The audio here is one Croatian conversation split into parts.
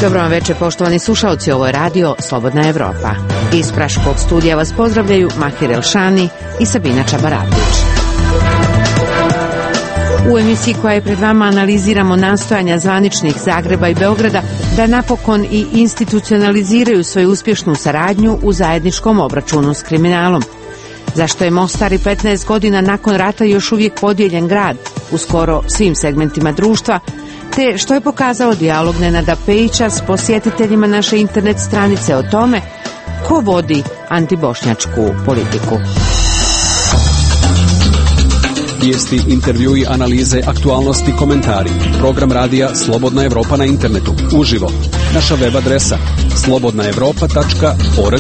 Dobro vam večer, poštovani slušalci, ovo je radio Slobodna Evropa. Iz Praškog studija vas pozdravljaju Mahir Elšani i Sabina Čabaratović. U emisiji koja je pred vama analiziramo nastojanja zvaničnih Zagreba i Beograda da napokon i institucionaliziraju svoju uspješnu saradnju u zajedničkom obračunu s kriminalom. Zašto je Mostar i 15 godina nakon rata još uvijek podijeljen grad u skoro svim segmentima društva, te što je pokazao dijalog Nenada Pejića s posjetiteljima naše internet stranice o tome ko vodi antibošnjačku politiku. Vijesti, intervjui, analize, aktualnosti, komentari. Program radija Slobodna Evropa na internetu. Uživo. Naša web adresa slobodnaevropa.org.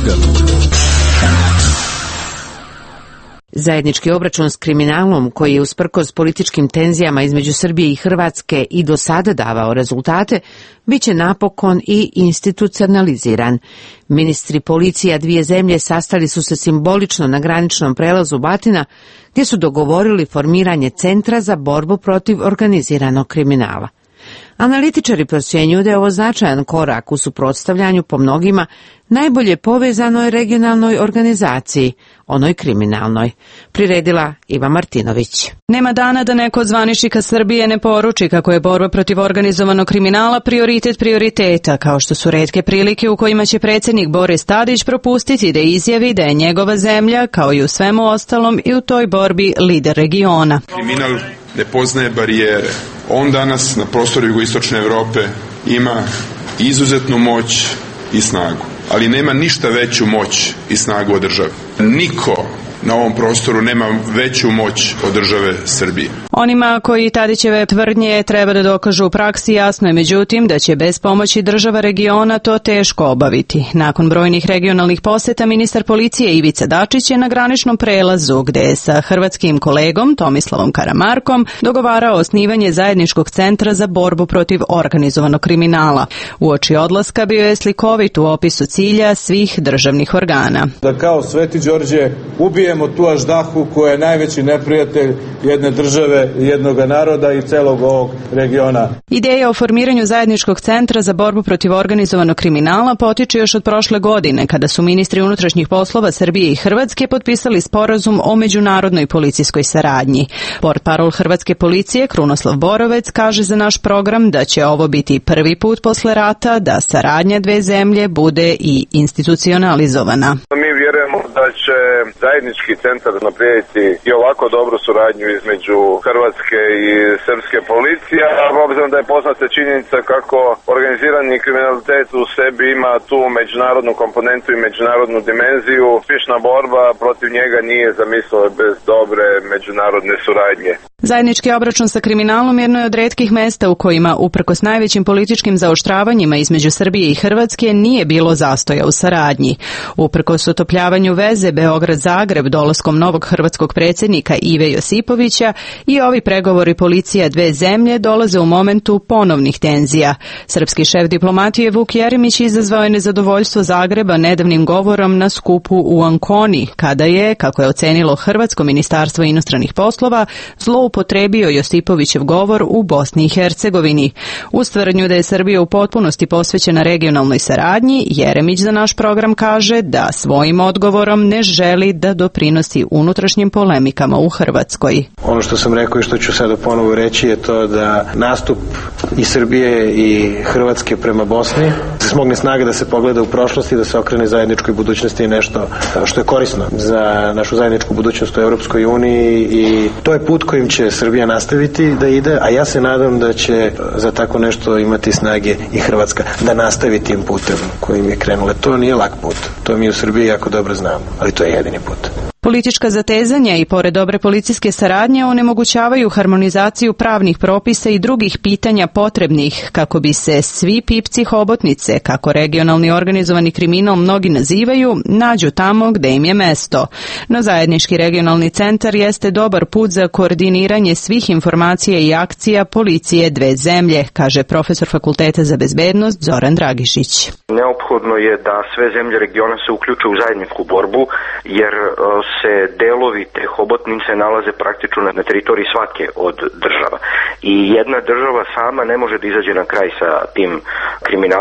Zajednički obračun s kriminalom, koji je usprkos političkim tenzijama između Srbije i Hrvatske i do sada davao rezultate, bit će napokon i institucionaliziran. Ministri policija dvije zemlje sastali su se simbolično na graničnom prelazu Batina, gdje su dogovorili formiranje centra za borbu protiv organiziranog kriminala. Analitičari procjenjuju da je ovo značajan korak u suprotstavljanju po mnogima najbolje povezanoj regionalnoj organizaciji, onoj kriminalnoj. Priredila Iva Martinović. Nema dana da neko od zvaničnika Srbije ne poruči kako je borba protiv organizovanog kriminala prioritet prioriteta, kao što su retke prilike u kojima će predsjednik Boris Tadić propustiti da izjavi da je njegova zemlja, kao i u svemu ostalom, i u toj borbi lider regiona. Kriminal ne poznaje barijere. On danas na prostoru jugoistočne Europe ima izuzetnu moć i snagu, ali nema ništa veću moć i snagu od države. Niko na ovom prostoru nema veću moć od države Srbije. Onima koji Tadićeve tvrdnje treba da dokažu u praksi, jasno je međutim da će bez pomoći država regiona to teško obaviti. Nakon brojnih regionalnih posjeta, ministar policije Ivica Dačić je na graničnom prelazu, gde je sa hrvatskim kolegom Tomislavom Karamarkom dogovarao osnivanje zajedničkog centra za borbu protiv organizovanog kriminala. Uoči odlaska bio je slikovit u opisu cilja svih državnih organa. Da kao Sveti Đorđe ubijemo tu aždahu koja je najveći neprijatelj jedne države, jednog naroda i celog ovog regiona. Ideja o formiranju zajedničkog centra za borbu protiv organizovanog kriminala potiče još od prošle godine, kada su ministri unutrašnjih poslova Srbije i Hrvatske potpisali sporazum o međunarodnoj policijskoj saradnji. Portparol hrvatske policije Krunoslav Borovec kaže za naš program da će ovo biti prvi put posle rata da saradnja dve zemlje bude i institucionalizovana. Mi vjerujemo da će zajednički centar naprijediti i ovako dobru suradnju između Hrvatske i srpske policije, a obzirom da je poznata činjenica kako organizirani kriminalitet u sebi ima tu međunarodnu komponentu i međunarodnu dimenziju, uspješna borba protiv njega nije zamisliva bez dobre međunarodne suradnje. Zajednički obračun sa kriminalom jedno je od retkih mesta u kojima, uprkos najvećim političkim zaoštravanjima između Srbije i Hrvatske, nije bilo zastoja u saradnji. Uprkos otopljavanju veze Beograd-Zagreb dolaskom novog hrvatskog predsjednika Ive Josipovića, i ovi pregovori policija dve zemlje dolaze u momentu ponovnih tenzija. Srpski šef diplomatije Vuk Jeremić izazvao je nezadovoljstvo Zagreba nedavnim govorom na skupu u Anconi, kada je, kako je ocenilo Hrvatsko ministarstvo inostranih poslova, zloupotrebio Josipovićev govor u Bosni i Hercegovini. Uz tvrdnju da je Srbija u potpunosti posvećena regionalnoj saradnji, Jeremić za naš program kaže da svojim odgovorom ne želi da doprinosi unutrašnjim polemikama u Hrvatskoj. Ono što sam rekao i što ću sada ponovo reći je to da nastup i Srbije i Hrvatske prema Bosni se smogne snaga da se pogleda u prošlosti, da se okrene zajedničkoj budućnosti i nešto što je korisno za našu zajedničku budućnost u Europskoj uniji, i to je put kojim će Srbija nastaviti da ide, a ja se nadam da će za tako nešto imati snage i Hrvatska da nastavi tim putem kojim je krenula. To nije lak put, to mi u Srbiji jako dobro znamo, ali to je jedini put. Politička zatezanja i pored dobre policijske saradnje onemogućavaju harmonizaciju pravnih propisa i drugih pitanja potrebnih kako bi se svi pipci hobotnice, kako regionalni organizovani kriminal mnogi nazivaju, nađu tamo gde im je mesto. No zajednički regionalni centar jeste dobar put za koordiniranje svih informacija i akcija policije dve zemlje, kaže profesor Fakulteta za bezbednost Zoran Dragišić. Neophodno je da sve zemlje regiona se uključe u zajedničku borbu, jer se delovi te hobotnice nalaze praktično na teritoriji svake od država. I jedna država sama ne može da izađe na kraj sa tim kriminalom.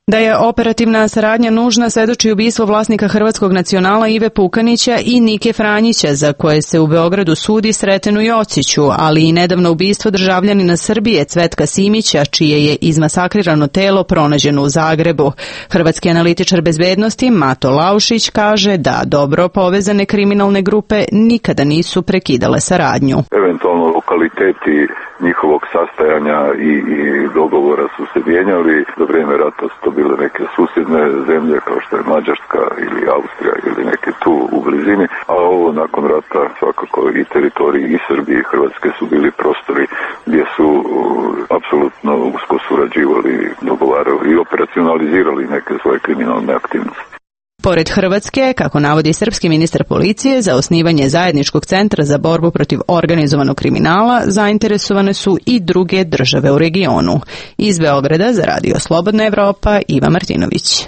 Da je operativna saradnja nužna svjedoči ubistvo vlasnika Hrvatskog nacionala Ive Pukanića i Nike Franjića, za koje se u Beogradu sudi Sretenu Jociću, ali i nedavno ubistvo državljanina Srbije Cvetka Simića, čije je izmasakrirano telo pronađeno u Zagrebu. Hrvatski analitičar bezbednosti Mato Laušić kaže da dobro povezane kriminalne grupe nikada nisu prekidale saradnju. Eventualno lokaliteti njihovog sastajanja i dogovora su se mijenjali. Za vrijeme rata su to bile neke susjedne zemlje kao što je Mađarska ili Austrija ili neke tu u blizini, a ovo nakon rata svakako i teritoriji i Srbije i Hrvatske su bili prostori gdje su apsolutno usko surađivali, dogovarali i operacionalizirali neke svoje kriminalne aktivnosti. Pored Hrvatske, kako navodi srpski ministar policije, za osnivanje zajedničkog centra za borbu protiv organizovanog kriminala zainteresovane su i druge države u regionu. Iz Beograda za Radio Slobodna Evropa, Iva Martinović.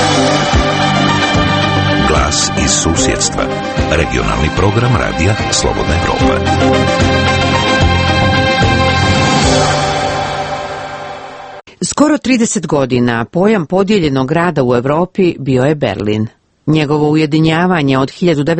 Glas iz susjedstva. Regionalni program Radija Slobodna Evropa. Skoro 30 godina pojam podijeljenog grada u Europi bio je Berlin. Njegovo ujedinjavanje od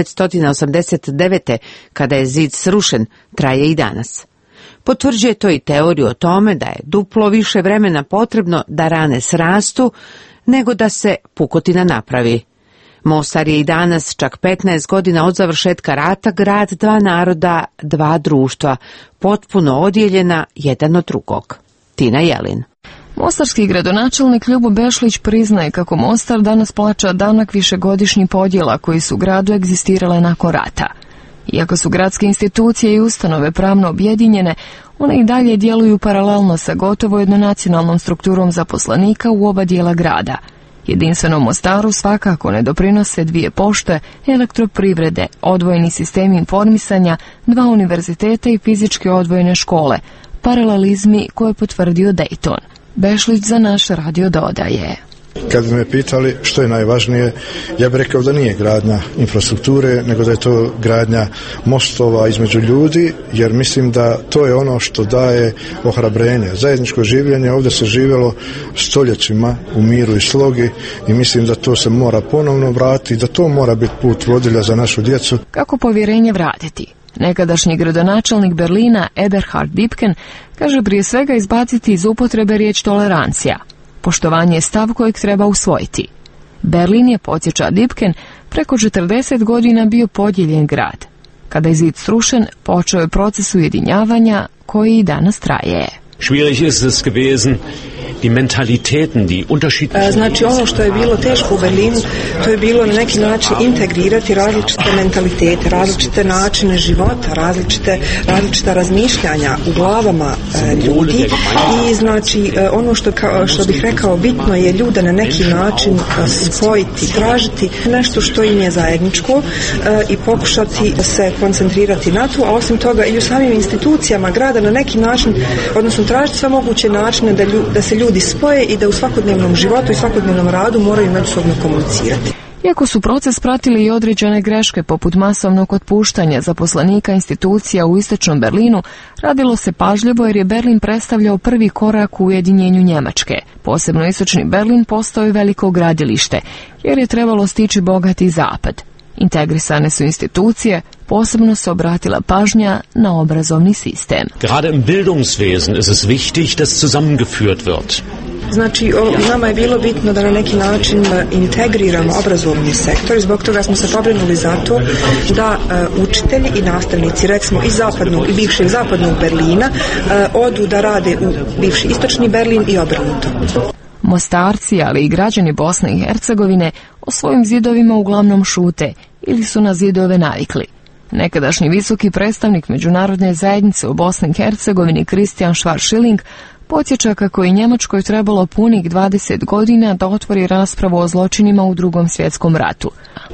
1989. kada je zid srušen traje i danas. Potvrđuje to i teoriju o tome da je duplo više vremena potrebno da rane srastu nego da se pukotina napravi. Mostar je i danas, čak 15 godina od završetka rata, grad dva naroda, dva društva, potpuno odijeljena jedan od drugog. Tina Jelin. Mostarski gradonačelnik Ljubo Bešlić priznaje kako Mostar danas plaća danak višegodišnjih podjela koji su u gradu egzistirale nakon rata. Iako su gradske institucije i ustanove pravno objedinjene, one i dalje djeluju paralelno sa gotovo jednonacionalnom strukturom zaposlenika u oba dijela grada. Jedinstvenom Mostaru svakako ne doprinose dvije pošte, elektroprivrede, odvojeni sistemi informisanja, dva univerziteta i fizički odvojene škole, paralelizmi koje je potvrdio Dayton. Bešlić za naš radio dodaje. Kad bi me pitali što je najvažnije, ja bih rekao da nije gradnja infrastrukture, nego da je to gradnja mostova između ljudi, jer mislim da to je ono što daje ohrabrenje. Zajedničko življenje, ovdje se živjelo stoljećima u miru i slogi i mislim da to se mora ponovno vratiti, da to mora biti put vodilja za našu djecu. Kako povjerenje vratiti? Nekadašnji gradonačelnik Berlina Eberhard Dipken kaže prije svega izbaciti iz upotrebe riječ tolerancija. Poštovanje je stav kojeg treba usvojiti. Berlin je, podsjeća Dipken, preko 40 godina bio podijeljen grad. Kada je zid srušen, počeo je proces ujedinjavanja koji i danas traje. Schwierig ist es gewesen, die Mentalitäten, die unterschiedlichen... Znači ono što je bilo teško u Berlinu, to je bilo na neki način integrirati različite mentalitete, različite načine života, različita razmišljanja u glavama ljudi i znači ono što bih rekao bitno je ljude na neki način spojiti, tražiti nešto što im je zajedničko i pokušati se koncentrirati na to, a osim toga i u samim institucijama grada na neki način, odnosno tražiti sve moguće načine da se ljudi spoje i da u svakodnevnom životu i svakodnevnom radu moraju međusobno komunicirati. Iako su proces pratili i određene greške poput masovnog otpuštanja zaposlenika institucija u istočnom Berlinu, radilo se pažljivo jer je Berlin predstavljao prvi korak u ujedinjenju Njemačke. Posebno istočni Berlin postao je veliko gradilište jer je trebalo stići bogati zapad. Integrisane su institucije, posebno se obratila pažnja na obrazovni sistem. Gerade im Bildungswesen ist es wichtig, dass zusammengeführt wird. Znači, nama je bilo bitno da na neki način integriramo obrazovni sektor i zbog toga smo se pobrinuli za to da učitelji i nastavnici, recimo iz zapadnog i bivšeg zapadnog Berlina, odu da rade u bivši istočni Berlin i obrnuto. Mostarci, ali i građani Bosne i Hercegovine o svojim zidovima uglavnom šute ili su na zidove navikli. Nekadašnji visoki predstavnik međunarodne zajednice u Bosni i Hercegovini Christian Schwarzschilling podsjeća kako je Njemačkoj trebalo punih 20 godina da otvori raspravu o zločinima u Drugom svjetskom ratu.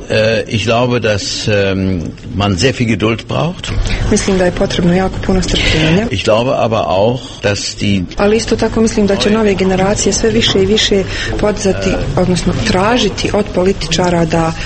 Ich glaube, dass man sehr viel Geduld braucht. Mislim da je potrebno jako puno strpljenja. Ich glaube aber auch, dass die... Ali isto tako mislim da će nove generacije sve više i više podzati, odnosno tražiti od političara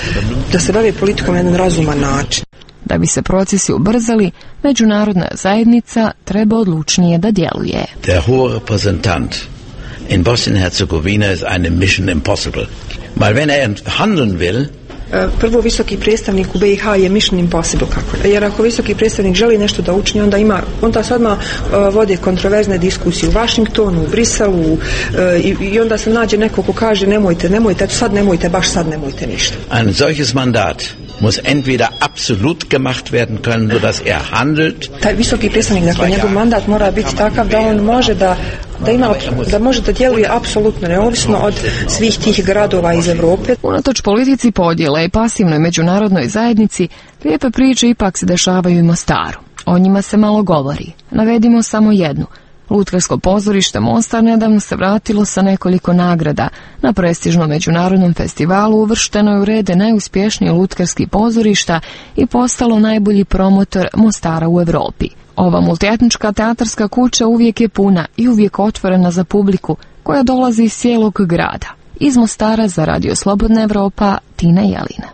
da se bave politikom na jedan razuman način. Da bi se procesi ubrzali, međunarodna zajednica treba odlučnije da djeluje. Der hohe Repräsentant in Bosnien-Herzegowina ist eine Mission impossible. Weil wenn handeln will, prvo, visoki predstavnik u BiH je mission impossible, jer ako visoki predstavnik želi nešto da učini, onda se odmah vode kontroverzne diskusije u Vašingtonu, u Briselu i onda se nađe neko ko kaže nemojte, baš sad nemojte ništa. Ein solches Mandat muss entweder absolut gemacht werden können, sodass handelt. Taj visoki predstavnik, dakle, njegov mandat mora biti takav da on može da može da djeluje apsolutno neovisno od svih tih gradova iz Evrope. Unatoč politici podjela i pasivnoj međunarodnoj zajednici, lijepe priče ipak se dešavaju i u Mostaru. O njima se malo govori. Navedimo samo jednu. Lutkarsko pozorište Mostar nedavno se vratilo sa nekoliko nagrada. Na prestižnom međunarodnom festivalu uvršteno je u rede najuspješnije lutkarskih pozorišta i postalo najbolji promotor Mostara u Evropi. Ova multietnička teatarska kuća uvijek je puna i uvijek otvorena za publiku koja dolazi iz cijelog grada. Iz Mostara za Radio Slobodna Evropa, Tina Jelina.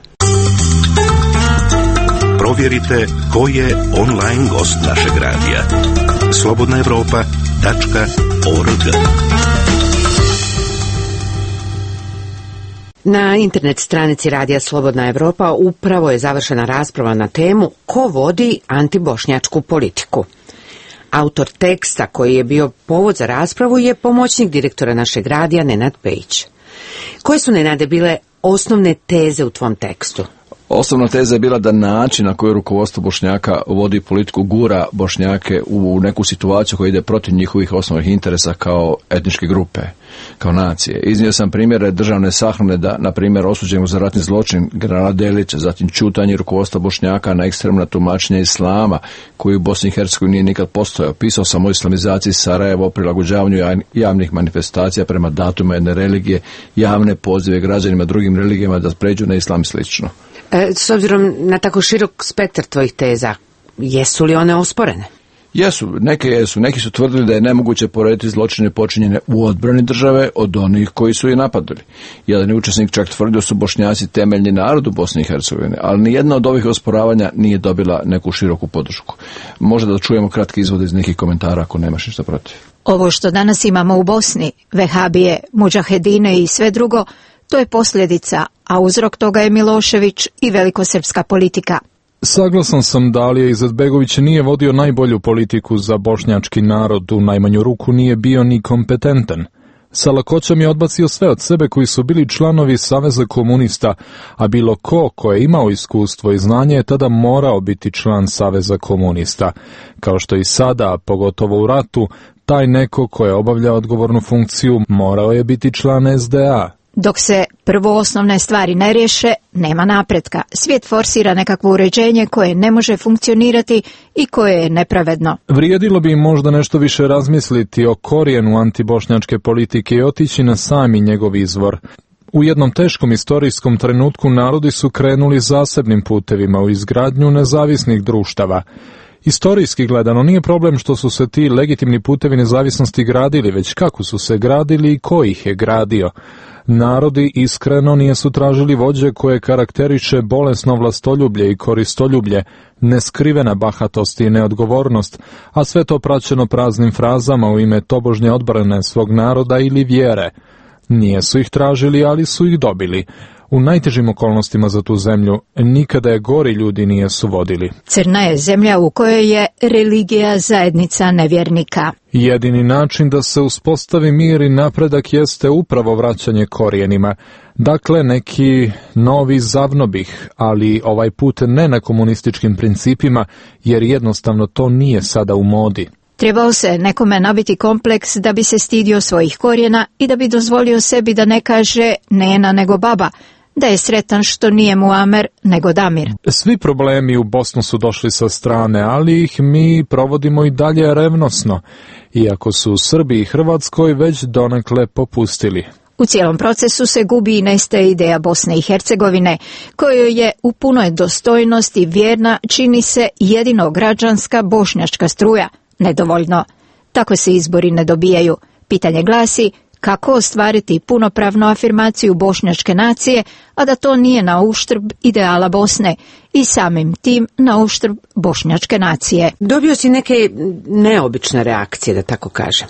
Provjerite ko je online gost našeg radija. slobodnaevropa.org. Na internet stranici Radija Slobodna Evropa upravo je završena rasprava na temu ko vodi antibošnjačku politiku. Autor teksta koji je bio povod za raspravu je pomoćnik direktora našeg radija Nenad Pejić. Koje su, Nenade, bile osnovne teze u tvom tekstu? Osnovna teza je bila da način na koji rukovodstvo Bošnjaka vodi politiku gura Bošnjake u neku situaciju koja ide protiv njihovih osnovnih interesa kao etničke grupe, kao nacije. Iznio sam primjere državne sahrane da, na primjer, osuđenju za ratni zločin generala Delića, zatim ćutanje rukovodstva Bošnjaka na ekstremna tumačenja islama koji u Bosni i Hercegovini nije nikad postojao. Pisao sam o islamizaciji Sarajeva, o prilagođavanju javnih manifestacija prema datumima jedne religije, javne pozive građanima drugim religijama da pređu na islam i slično. S obzirom na tako širok spektar tvojih teza, jesu li one osporene? Jesu, neke jesu. Neki su tvrdili da je nemoguće porediti zločine počinjene u odbrani države od onih koji su je napadali. Jedan učesnik čak tvrdio su Bošnjaci temeljni narod u Bosni i Hercegovini, ali nijedna od ovih osporavanja nije dobila neku široku podršku. Možda da čujemo kratki izvod iz nekih komentara ako nemaš ništa protiv. Ovo što danas imamo u Bosni, vehabije, mudžahedine i sve drugo, to je posljedica, a uzrok toga je Milošević i velikosrpska politika. Saglasan sam da Alija Izetbegović nije vodio najbolju politiku za bošnjački narod, u najmanju ruku nije bio ni kompetentan. Sa lakoćom je odbacio sve od sebe koji su bili članovi Saveza komunista, a bilo ko je imao iskustvo i znanje je tada morao biti član Saveza komunista. Kao što i sada, pogotovo u ratu, taj neko ko je obavljao odgovornu funkciju morao je biti član SDA. Dok se prvo osnovne stvari ne riješe, nema napretka. Svijet forsira nekakvo uređenje koje ne može funkcionirati i koje je nepravedno. Vrijedilo bi možda nešto više razmisliti o korijenu antibošnjačke politike i otići na sami njegov izvor. U jednom teškom istorijskom trenutku narodi su krenuli zasebnim putevima u izgradnju nezavisnih društava. Istorijski gledano nije problem što su se ti legitimni putevi nezavisnosti gradili, već kako su se gradili i ko ih je gradio. Narodi iskreno nisu tražili vođe koje karakteriše bolesno vlastoljublje i koristoljublje, neskrivena bahatost i neodgovornost, a sve to praćeno praznim frazama u ime tobožnje odbrane svog naroda ili vjere. Nijesu ih tražili, ali su ih dobili. U najtežim okolnostima za tu zemlju nikada je gori ljudi nijesu vodili. Crna je zemlja u kojoj je religija zajednica nevjernika. Jedini način da se uspostavi mir i napredak jeste upravo vraćanje korijenima. Dakle, neki novi zavnobih, ali ovaj put ne na komunističkim principima, jer jednostavno to nije sada u modi. Trebao se nekome nabiti kompleks da bi se stidio svojih korijena i da bi dozvolio sebi da ne kaže nena nego baba, da je sretan što nije Muamer nego Damir. Svi problemi u Bosnu su došli sa strane, ali ih mi provodimo i dalje revnosno, iako su u Srbiji i Hrvatskoj već donekle popustili. U cijelom procesu se gubi i nestaje ideja Bosne i Hercegovine, kojoj je u punoj dostojnosti vjerna, čini se, jedino građanska bošnjačka struja. Nedovoljno. Tako se izbori ne dobijaju. Pitanje glasi kako ostvariti punopravnu afirmaciju bošnjačke nacije, a da to nije na uštrb ideala Bosne i samim tim na uštrb bošnjačke nacije. Dobio si neke neobične reakcije, da tako kažem.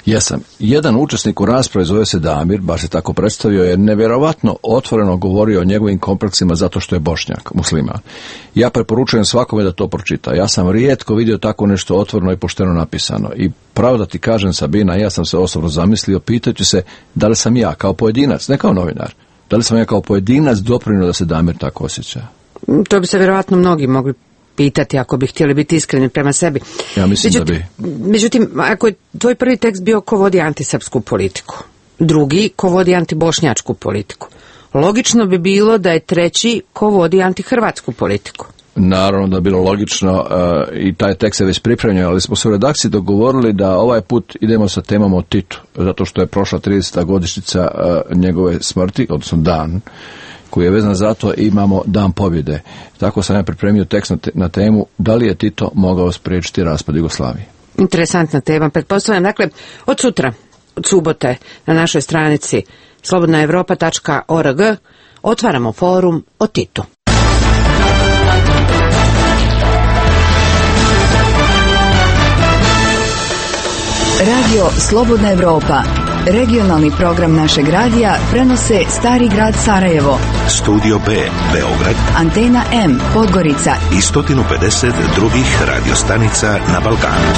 Jesam. Jedan učesnik u raspravi, zove se Damir, baš se tako predstavio, je nevjerovatno otvoreno govorio o njegovim kompleksima zato što je Bošnjak, musliman. Ja preporučujem svakome da to pročita. Ja sam rijetko vidio tako nešto otvoreno i pošteno napisano. I pravo da ti kažem, Sabina, ja sam se osobno zamislio pitajući se da li sam ja kao pojedinac, ne kao novinar, da li sam ja kao pojedinac doprinio da se Damir tako osjeća. To bi se vjerovatno mnogi mogli pitati ako bi htjeli biti iskreni prema sebi. Ja mislim da bi. Međutim, ako je tvoj prvi tekst bio ko vodi antisrpsku politiku, drugi ko vodi antibošnjačku politiku, logično bi bilo da je treći ko vodi antihrvatsku politiku. Naravno da je bilo logično i taj tekst je već pripremljen, ali smo se u redakciji dogovorili da ovaj put idemo sa temom o Titu, zato što je prošla 30. godišnjica njegove smrti, odnosno dan koji je vezan za to, imamo dan pobjede. Tako sam ja pripremio tekst na temu da li je Tito mogao spriječiti raspad Jugoslavije. Interesantna tema. Pretpostavljam, dakle, od sutra, od subote, na našoj stranici slobodnaevropa.org otvaramo forum o Titu. Radio Slobodna Evropa, regionalni program našeg radija, prenose Stari grad Sarajevo, Studio B, Beograd, Antena M, Podgorica i 150 drugih radiostanica na Balkanu.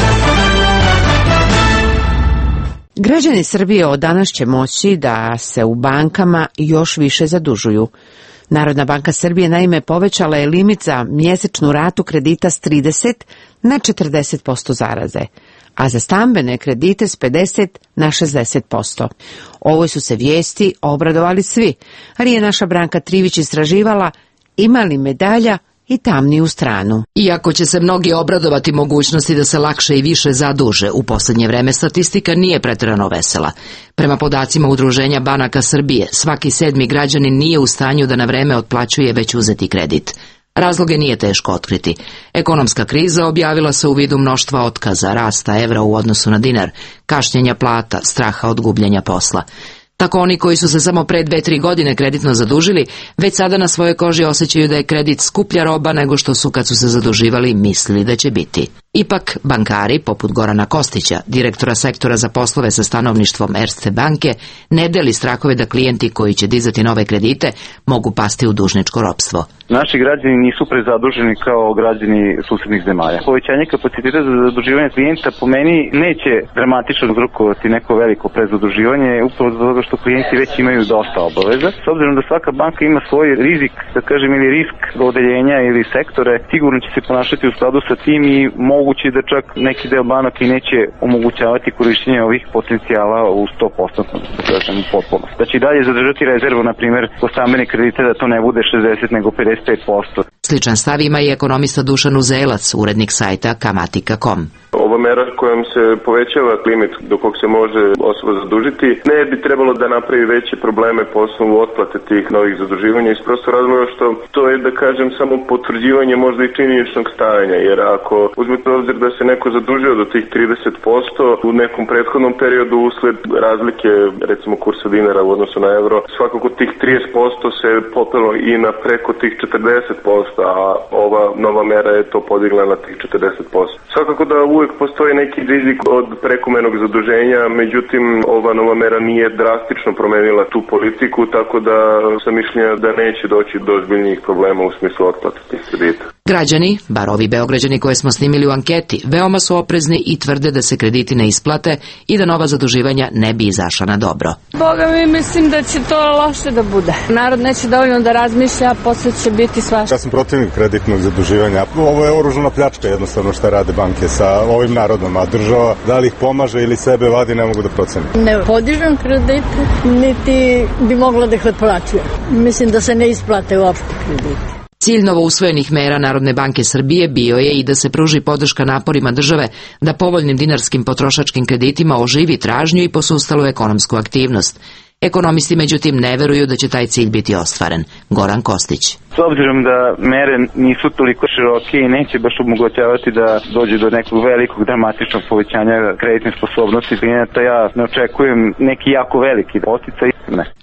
Građani Srbije od danas će moći da se u bankama još više zadužuju. Narodna banka Srbije naime povećala je limit za mjesečnu ratu kredita s 30 na 40% zaraze, a za stambene kredite s 50 na 60%. Ovoj su se vijesti obradovali svi, ali je naša Branka Trivić istraživala ima li medalja i tamniju stranu. Iako će se mnogi obradovati mogućnosti da se lakše i više zaduže, u posljednje vreme statistika nije pretjerano vesela. Prema podacima Udruženja banaka Srbije, svaki 7. građanin nije u stanju da na vreme otplaćuje već uzeti kredit. Razloge nije teško otkriti. Ekonomska kriza objavila se u vidu mnoštva otkaza, rasta evra u odnosu na dinar, kašnjenja plata, straha od gubljenja posla. Tako oni koji su se samo pre 2-3 godine kreditno zadužili, već sada na svojoj koži osjećaju da je kredit skuplja roba nego što su kad su se zaduživali mislili da će biti. Ipak, bankari, poput Gorana Kostića, direktora sektora za poslove sa stanovništvom Erste banke, ne deli strahove da klijenti koji će dizati nove kredite mogu pasti u dužničko ropstvo. Naši građani nisu prezaduženi kao građani susednih zemalja. Povećanje kapaciteta za zaduživanje klijenta po meni neće dramatično uzrokovati neko veliko prezaduživanje, upravo zbog toga što klijenti već imaju dosta obaveza. S obzirom da svaka banka ima svoj rizik, da kažem, ili risk odeljenja ili sektore, sigurno će se ponašati u skladu sa tim i moguće da čak neki deo banaka i neće omogućavati korištenje ovih potencijala u 100%, da kažem, u potpunosti. Da će i dalje zadržati rezervu, na primjer, po stambene kredite, da to ne bude 60 nego 55%. Sličan stav ima i ekonomista Dušan Uzelac, urednik sajta Kamatika.com. Ova mera kojom se povećava limit do kog se može osoba zadužiti ne bi trebalo da napravi veće probleme po osnovu otplate tih novih zaduživanja iz prostog razloga što to je, da kažem, samo potvrđivanje možda i činjeničnog stajanja, jer ako uzmete u obzir da se neko zadužio do tih 30% u nekom prethodnom periodu usled razlike, recimo kursa dinara u odnosu na euro, svakako tih 30% se popelo i na preko tih 40%, a ova nova mera je to podigla na tih 40%. Svakako da uvijek postoji neki rizik od prekomernog zaduženja, međutim ova nova mera nije drastično promenila tu politiku, tako da sam mišljenja da neće doći do ozbiljnijih problema u smislu otplate tih kredita. Građani, bar ovi Beograđani koje smo snimili u anketi, veoma su oprezni i tvrde da se krediti ne isplate i da nova zaduživanja ne bi izašla na dobro. Boga mi, mislim da će to loše da bude. Narod neće dovoljno da razmišlja, a posle će biti svašta. Ja sam protivnik kreditnog zaduživanja. Ovo je oružana pljačka jednostavno šta rade banke sa ovim narodom, a država da li ih pomaže ili sebe vadi ne mogu da procenim. Ne podižem kredite, niti bi mogla da ih otplaćujem. Mislim da se ne isplate uopšte kredite. Cilj novousvojenih mera Narodne banke Srbije bio je i da se pruži podrška naporima države da povoljnim dinarskim potrošačkim kreditima oživi tražnju i posustalu ekonomsku aktivnost. Ekonomisti međutim ne veruju da će taj cilj biti ostvaren. Goran Kostić. S obzirom da mere nisu toliko široke i neće baš omogućavati da dođe do nekog velikog dramatičnog povećanja kreditne sposobnosti klijenata, ja ne očekujem neki jako veliki poticaj.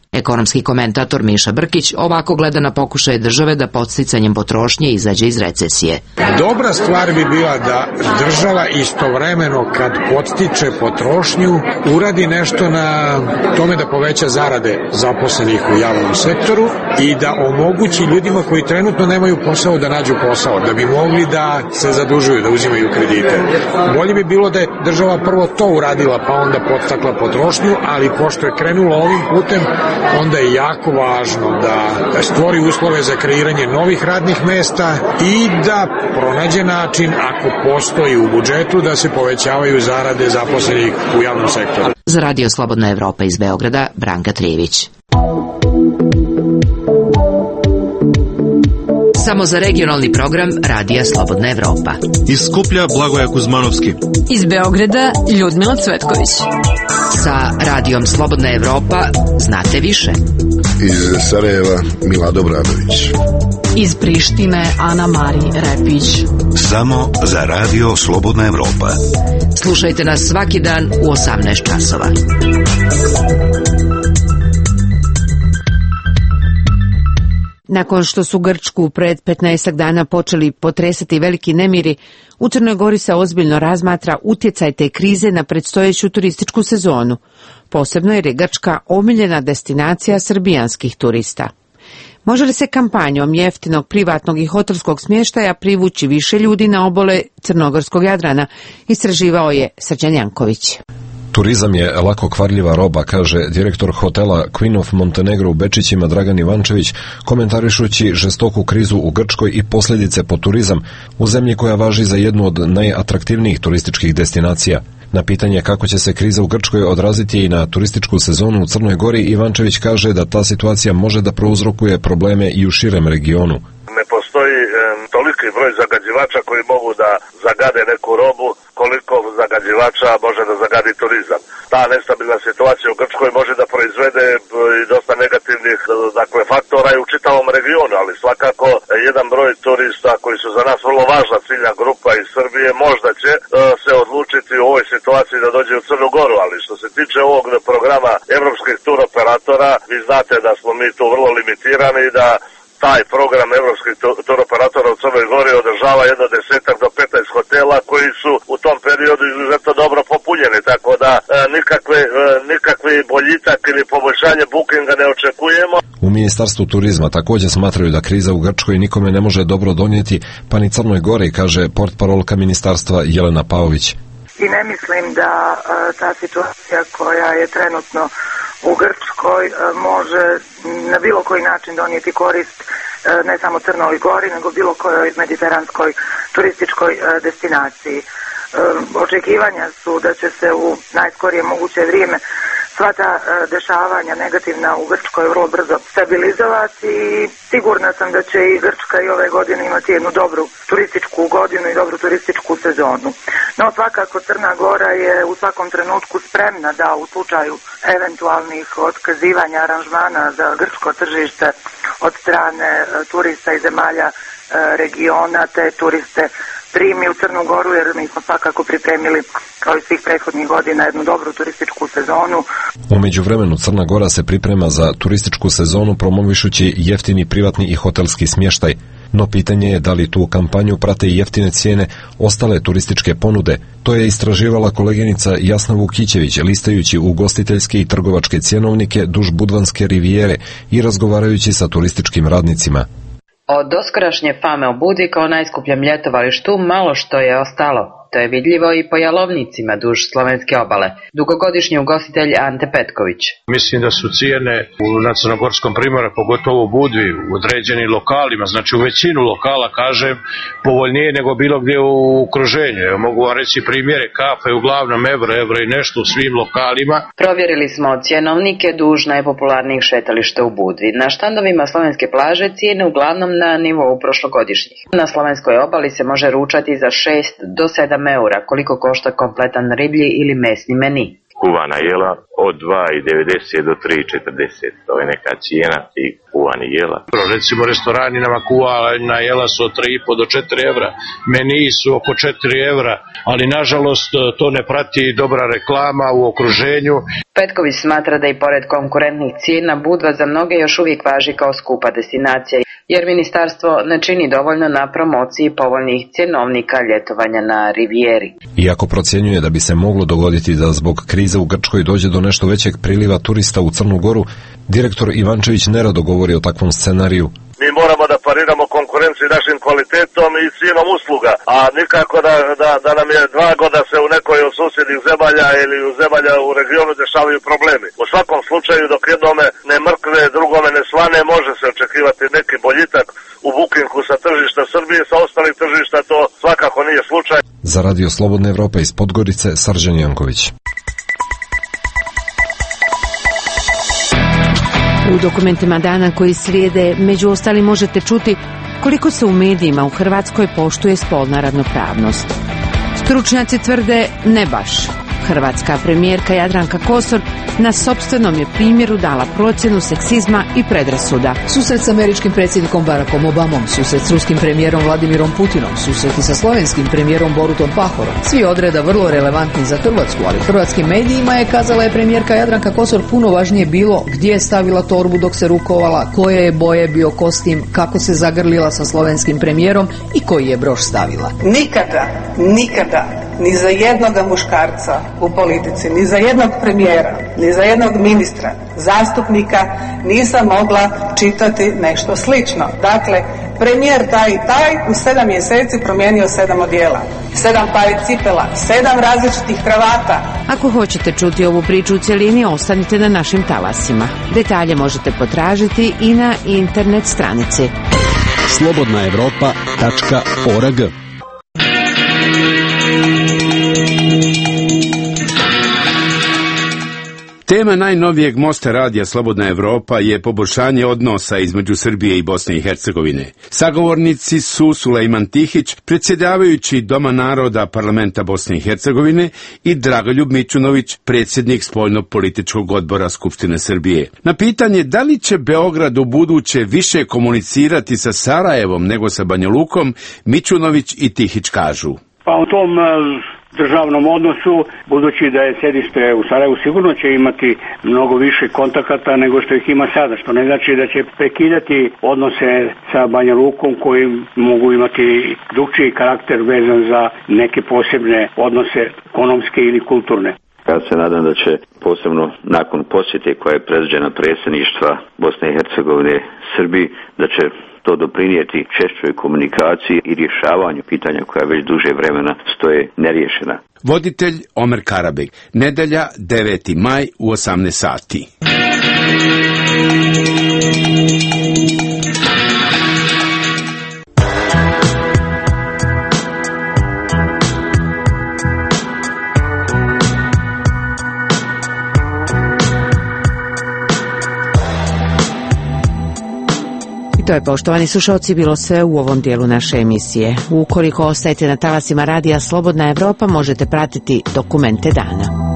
Ekonomski komentator Miša Brkić ovako gleda na pokušaje države da podsticanjem potrošnje izađe iz recesije. Dobra stvar bi bila da država istovremeno kad podstiče potrošnju uradi nešto na tome da poveća zarade zaposlenih u javnom sektoru i da omogući ljudima koji trenutno nemaju posao da nađu posao, da bi mogli da se zadužuju, da uzimaju kredite. Bolje bi bilo da je država prvo to uradila pa onda podstakla potrošnju, ali pošto je krenula ovim putem, onda je jako važno da stvori uslove za kreiranje novih radnih mesta i da pronađe način, ako postoji u budžetu, da se povećavaju zarade zaposlenih u javnom sektoru. Za Radio Slobodna Evropa iz Beograda, Branka Trijević. Samo za regionalni program Radija Slobodna Evropa. Iz Skuplja Blagoja Kuzmanovski. Iz Beograda Ljudmila Cvetković. Sa Radijom Slobodna Evropa znate više. Iz Sarajeva Milado Bradović. Iz Prištine Ana Mari Repić. Samo za Radio Slobodna Evropa. Slušajte nas svaki dan u 18 časova. Nakon što su Grčku pred 15 dana počeli potresati veliki nemiri, u Crnoj Gori se ozbiljno razmatra utjecaj te krize na predstojeću turističku sezonu, posebno jer je Grčka omiljena destinacija srbijanskih turista. Može li se kampanjom jeftinog privatnog i hotelskog smještaja privući više ljudi na obale crnogorskog Jadrana, istraživao je Srđan Janković. Turizam je lako kvarljiva roba, kaže direktor hotela Queen of Montenegro u Bečićima Dragan Ivančević, komentarišući žestoku krizu u Grčkoj i posljedice po turizam u zemlji koja važi za jednu od najatraktivnijih turističkih destinacija. Na pitanje kako će se kriza u Grčkoj odraziti i na turističku sezonu u Crnoj Gori, Ivančević kaže da ta situacija može da prouzrokuje probleme i u širem regionu. Ne postoji toliki broj zagađivača koji mogu da zagade neku robu, koliko zagađivača može da zagadi turizam. Ta nestabilna situacija u Grčkoj može da proizvede i dosta negativnih faktora i u čitavom regionu, ali svakako jedan broj turista koji su za nas vrlo važna ciljna grupa iz Srbije možda će se odlučiti u ovoj situaciji da dođe u Crnu Goru, ali što se tiče ovog programa evropskih tur operatora, vi znate da smo mi tu vrlo limitirani i da taj program evropskih turoperatora u Crnoj Gori održava jedno 10 do 15 hotela koji su u tom periodu izuzetno dobro popunjeni, tako da nikakvi boljitak ili poboljšanje bookinga ne očekujemo. U Ministarstvu turizma također smatraju da kriza u Grčkoj nikome ne može dobro donijeti, pa ni Crnoj Gori, kaže portparolka ministarstva Jelena Paović. I ne mislim da ta situacija koja je trenutno u Grčkoj može na bilo koji način donijeti korist ne samo Crnoj Gori, nego bilo kojoj mediteranskoj turističkoj destinaciji. Očekivanja su da će se u najskorije moguće vrijeme sva ta dešavanja negativna u Grčkoj vrlo brzo stabilizovati i sigurna sam da će i Grčka i ove godine imati jednu dobru turističku godinu i dobru turističku sezonu. No svakako Crna Gora je u svakom trenutku spremna da u slučaju eventualnih otkazivanja aranžmana za grčko tržište od strane turista iz zemalja regiona te turiste primi u Crnu Goru, jer mi smo svakako pripremili kao i svih prethodnih godina jednu dobru turističku sezonu. U međuvremenu Crna Gora se priprema za turističku sezonu promovišući jeftini privatni i hotelski smještaj. No pitanje je da li tu kampanju prate i jeftine cijene ostale turističke ponude. To je istraživala koleginica Jasna Vukićević, listajući ugostiteljske i trgovačke cjenovnike duž Budvanske rivijere i razgovarajući sa turističkim radnicima. Od doskorašnje fame o Budvi kao najskupljem ljetovalištu malo što je ostalo. To je vidljivo i po jalovnicima duž slovenske obale. Dugogodišnji ugostitelj Ante Petković. Mislim da su cijene na Crnogorskom primorju, pogotovo u Budvi, u određenim lokalima, znači u većinu lokala, kažem, povoljnije nego bilo gdje u okruženju. Evo, mogu vam reći primjere, kafe uglavnom evro i nešto u svim lokalima. Provjerili smo cjenovnike duž najpopularnijih šetališta u Budvi. Na štandovima slovenske plaže cijene uglavnom na nivou prošlogodišnjih. Na slovenskoj obali se može ručati za 6 do 7 eura, koliko košta kompletan riblji ili mesni meni. kuvana jela od 2,90 do 3,40. To je neka cijena tih kuvani jela. Recimo restorani nama kuvana jela su od 3,5 do 4 evra, meniji su oko 4 evra, ali nažalost to ne prati dobra reklama u okruženju. Petković smatra da i pored konkurentnih cijena Budva za mnoge još uvijek važi kao skupa destinacija, jer ministarstvo ne čini dovoljno na promociji povoljnih cjenovnika ljetovanja na Rivijeri. Iako procjenjuje da bi se moglo dogoditi da zbog krize u Grčkoj dođe do nešto većeg priliva turista u Crnu Goru, direktor Ivančević nerado govori o takvom scenariju. Mi moramo da pariramo konkurenciji našim kvalitetom i cijenom usluga, a nikako da nam je 2 godina se u nekoj od susjednih zemalja ili u zemalja u regionu dešavaju problemi. U svakom slučaju dok jednome ne mrkve, drugome ne svane, može se očekivati neki boljitak u bukinku sa tržišta Srbije, sa ostalih tržišta to svakako nije slučaj. Za Radio Slobodna Evropa iz Podgorice, Srđan Janković. U dokumentima dana koji slijede, među ostali možete čuti koliko se u medijima u Hrvatskoj poštuje spolna ravnopravnost. Stručnjaci tvrde ne baš. Hrvatska premijerka Jadranka Kosor na sopstvenom je primjeru dala procjenu seksizma i predrasuda. Susret s američkim predsjednikom Barackom Obamom, susret s ruskim premijerom Vladimirom Putinom, susreti sa slovenskim premijerom Borutom Pahorom. Svi odreda vrlo relevantni za Hrvatsku, ali hrvatskim medijima je, kazala je premijerka Jadranka Kosor, puno važnije bilo gdje je stavila torbu dok se rukovala, koje je boje bio kostim, kako se zagrlila sa slovenskim premijerom i koji je broš stavila. Nikada, ni za jednoga muškarca u politici, ni za jednog premijera, ni za jednog ministra, zastupnika nisam mogla čitati nešto slično. Dakle, premijer taj i taj u 7 mjeseci promijenio 7 odjela, 7 pari cipela, 7 različitih kravata. Ako hoćete čuti ovu priču u cjelini, ostanite na našim talasima. Detalje možete potražiti i na internet stranici slobodnaevropa.org. Tema najnovijeg mosta radija Slobodna Evropa je poboljšanje odnosa između Srbije i Bosne i Hercegovine. Sagovornici su Sulejman Tihić, predsjedavajući Doma naroda Parlamenta Bosne i Hercegovine, i Dragoljub Mićunović, predsjednik spoljno-političkog odbora Skupštine Srbije. Na pitanje da li će Beograd u buduće više komunicirati sa Sarajevom nego sa Banja Lukom, Mićunović i Tihić kažu. Pa u tom državnom odnosu, budući da je sjedište u Sarajevu, sigurno će imati mnogo više kontakata nego što ih ima sada, što ne znači da će prekidati odnose sa Banja Lukom koji mogu imati drugčiji karakter vezan za neke posebne odnose ekonomske ili kulturne. Ja se nadam da će posebno nakon posjete koja je predviđena predsjedništva Bosne i Hercegovine Srbiji, da će to doprinijeti češćoj komunikaciji i rješavanju pitanja koja već duže vremena stoje neriješena. Voditelj Omer Karabeg, nedelja 9. maj u 18 sati. To je, poštovani slušalci, bilo sve u ovom dijelu naše emisije. Ukoliko ostajete na talasima radija Slobodna Evropa, možete pratiti dokumente dana.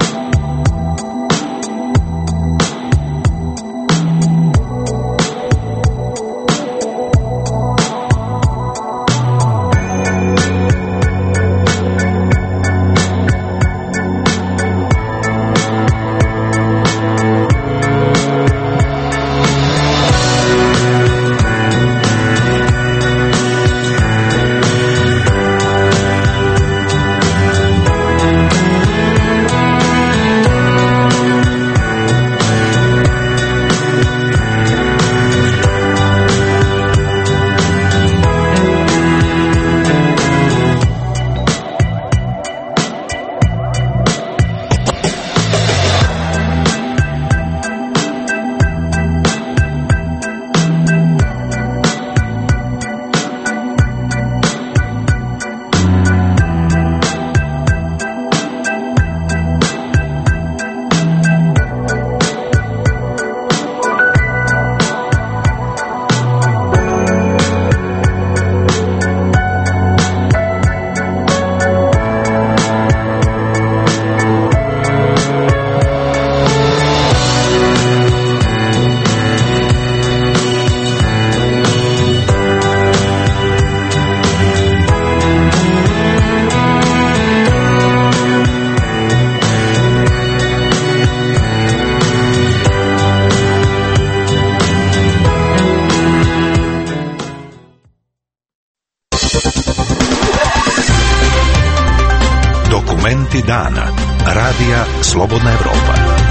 Momenti dana. Radija Slobodna Evropa.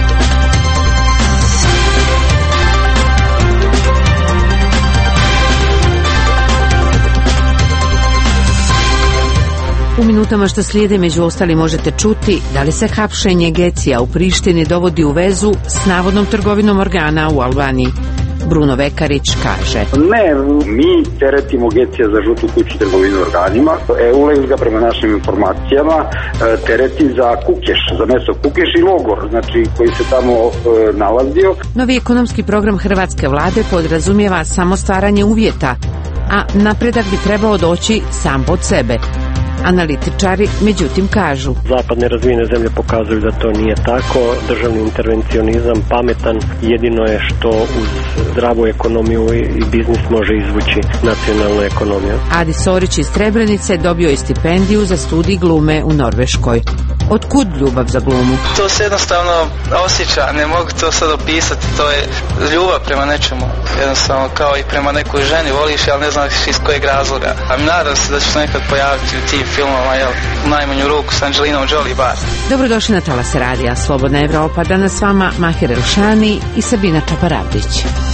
U minutama što slijede među ostali možete čuti da li se hapšenje Gecija u Prištini dovodi u vezu s navodnom trgovinom organa u Albaniji. Bruno Vekarić kaže: Ne, mi teretimo Gecija za žutu kuću trgovinu organima. EULEX ga prema našim informacijama tereti za Kukeš, za mesto Kukeš i logor, znači koji se tamo nalazio. Novi ekonomski program hrvatske vlade podrazumijeva samo stvaranje uvjeta, a napredak bi trebao doći sam pod sebe. Analitičari međutim kažu: Zapadne razvijene zemlje pokazuju da to nije tako. Državni intervencionizam pametan, jedino je što uz zdravu ekonomiju i biznis može izvući nacionalnu ekonomiju. Adi Sorić iz Srebrenice dobio je stipendiju za studij glume u Norveškoj. Otkud ljubav za glumu? To se jednostavno osjeća, ne mogu to sad opisati, to je ljubav prema nečemu, jednostavno kao i prema nekoj ženi, voliš, ali ne znaš iz kojeg razloga. A nadam se da ću se nekad pojaviti u tim filmama, u najmanju ruku s Angelinom Jolie bar. Dobrodošli na Talas Radija Slobodna Evropa, danas s vama Mahir Elšani i Sabina Čaparavdić.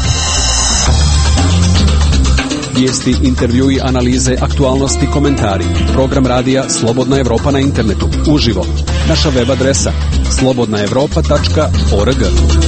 Vijesti, intervjui, analize, aktualnosti, komentari. Program radija Slobodna Evropa na internetu, uživo. Naša web adresa slobodnaevropa.org.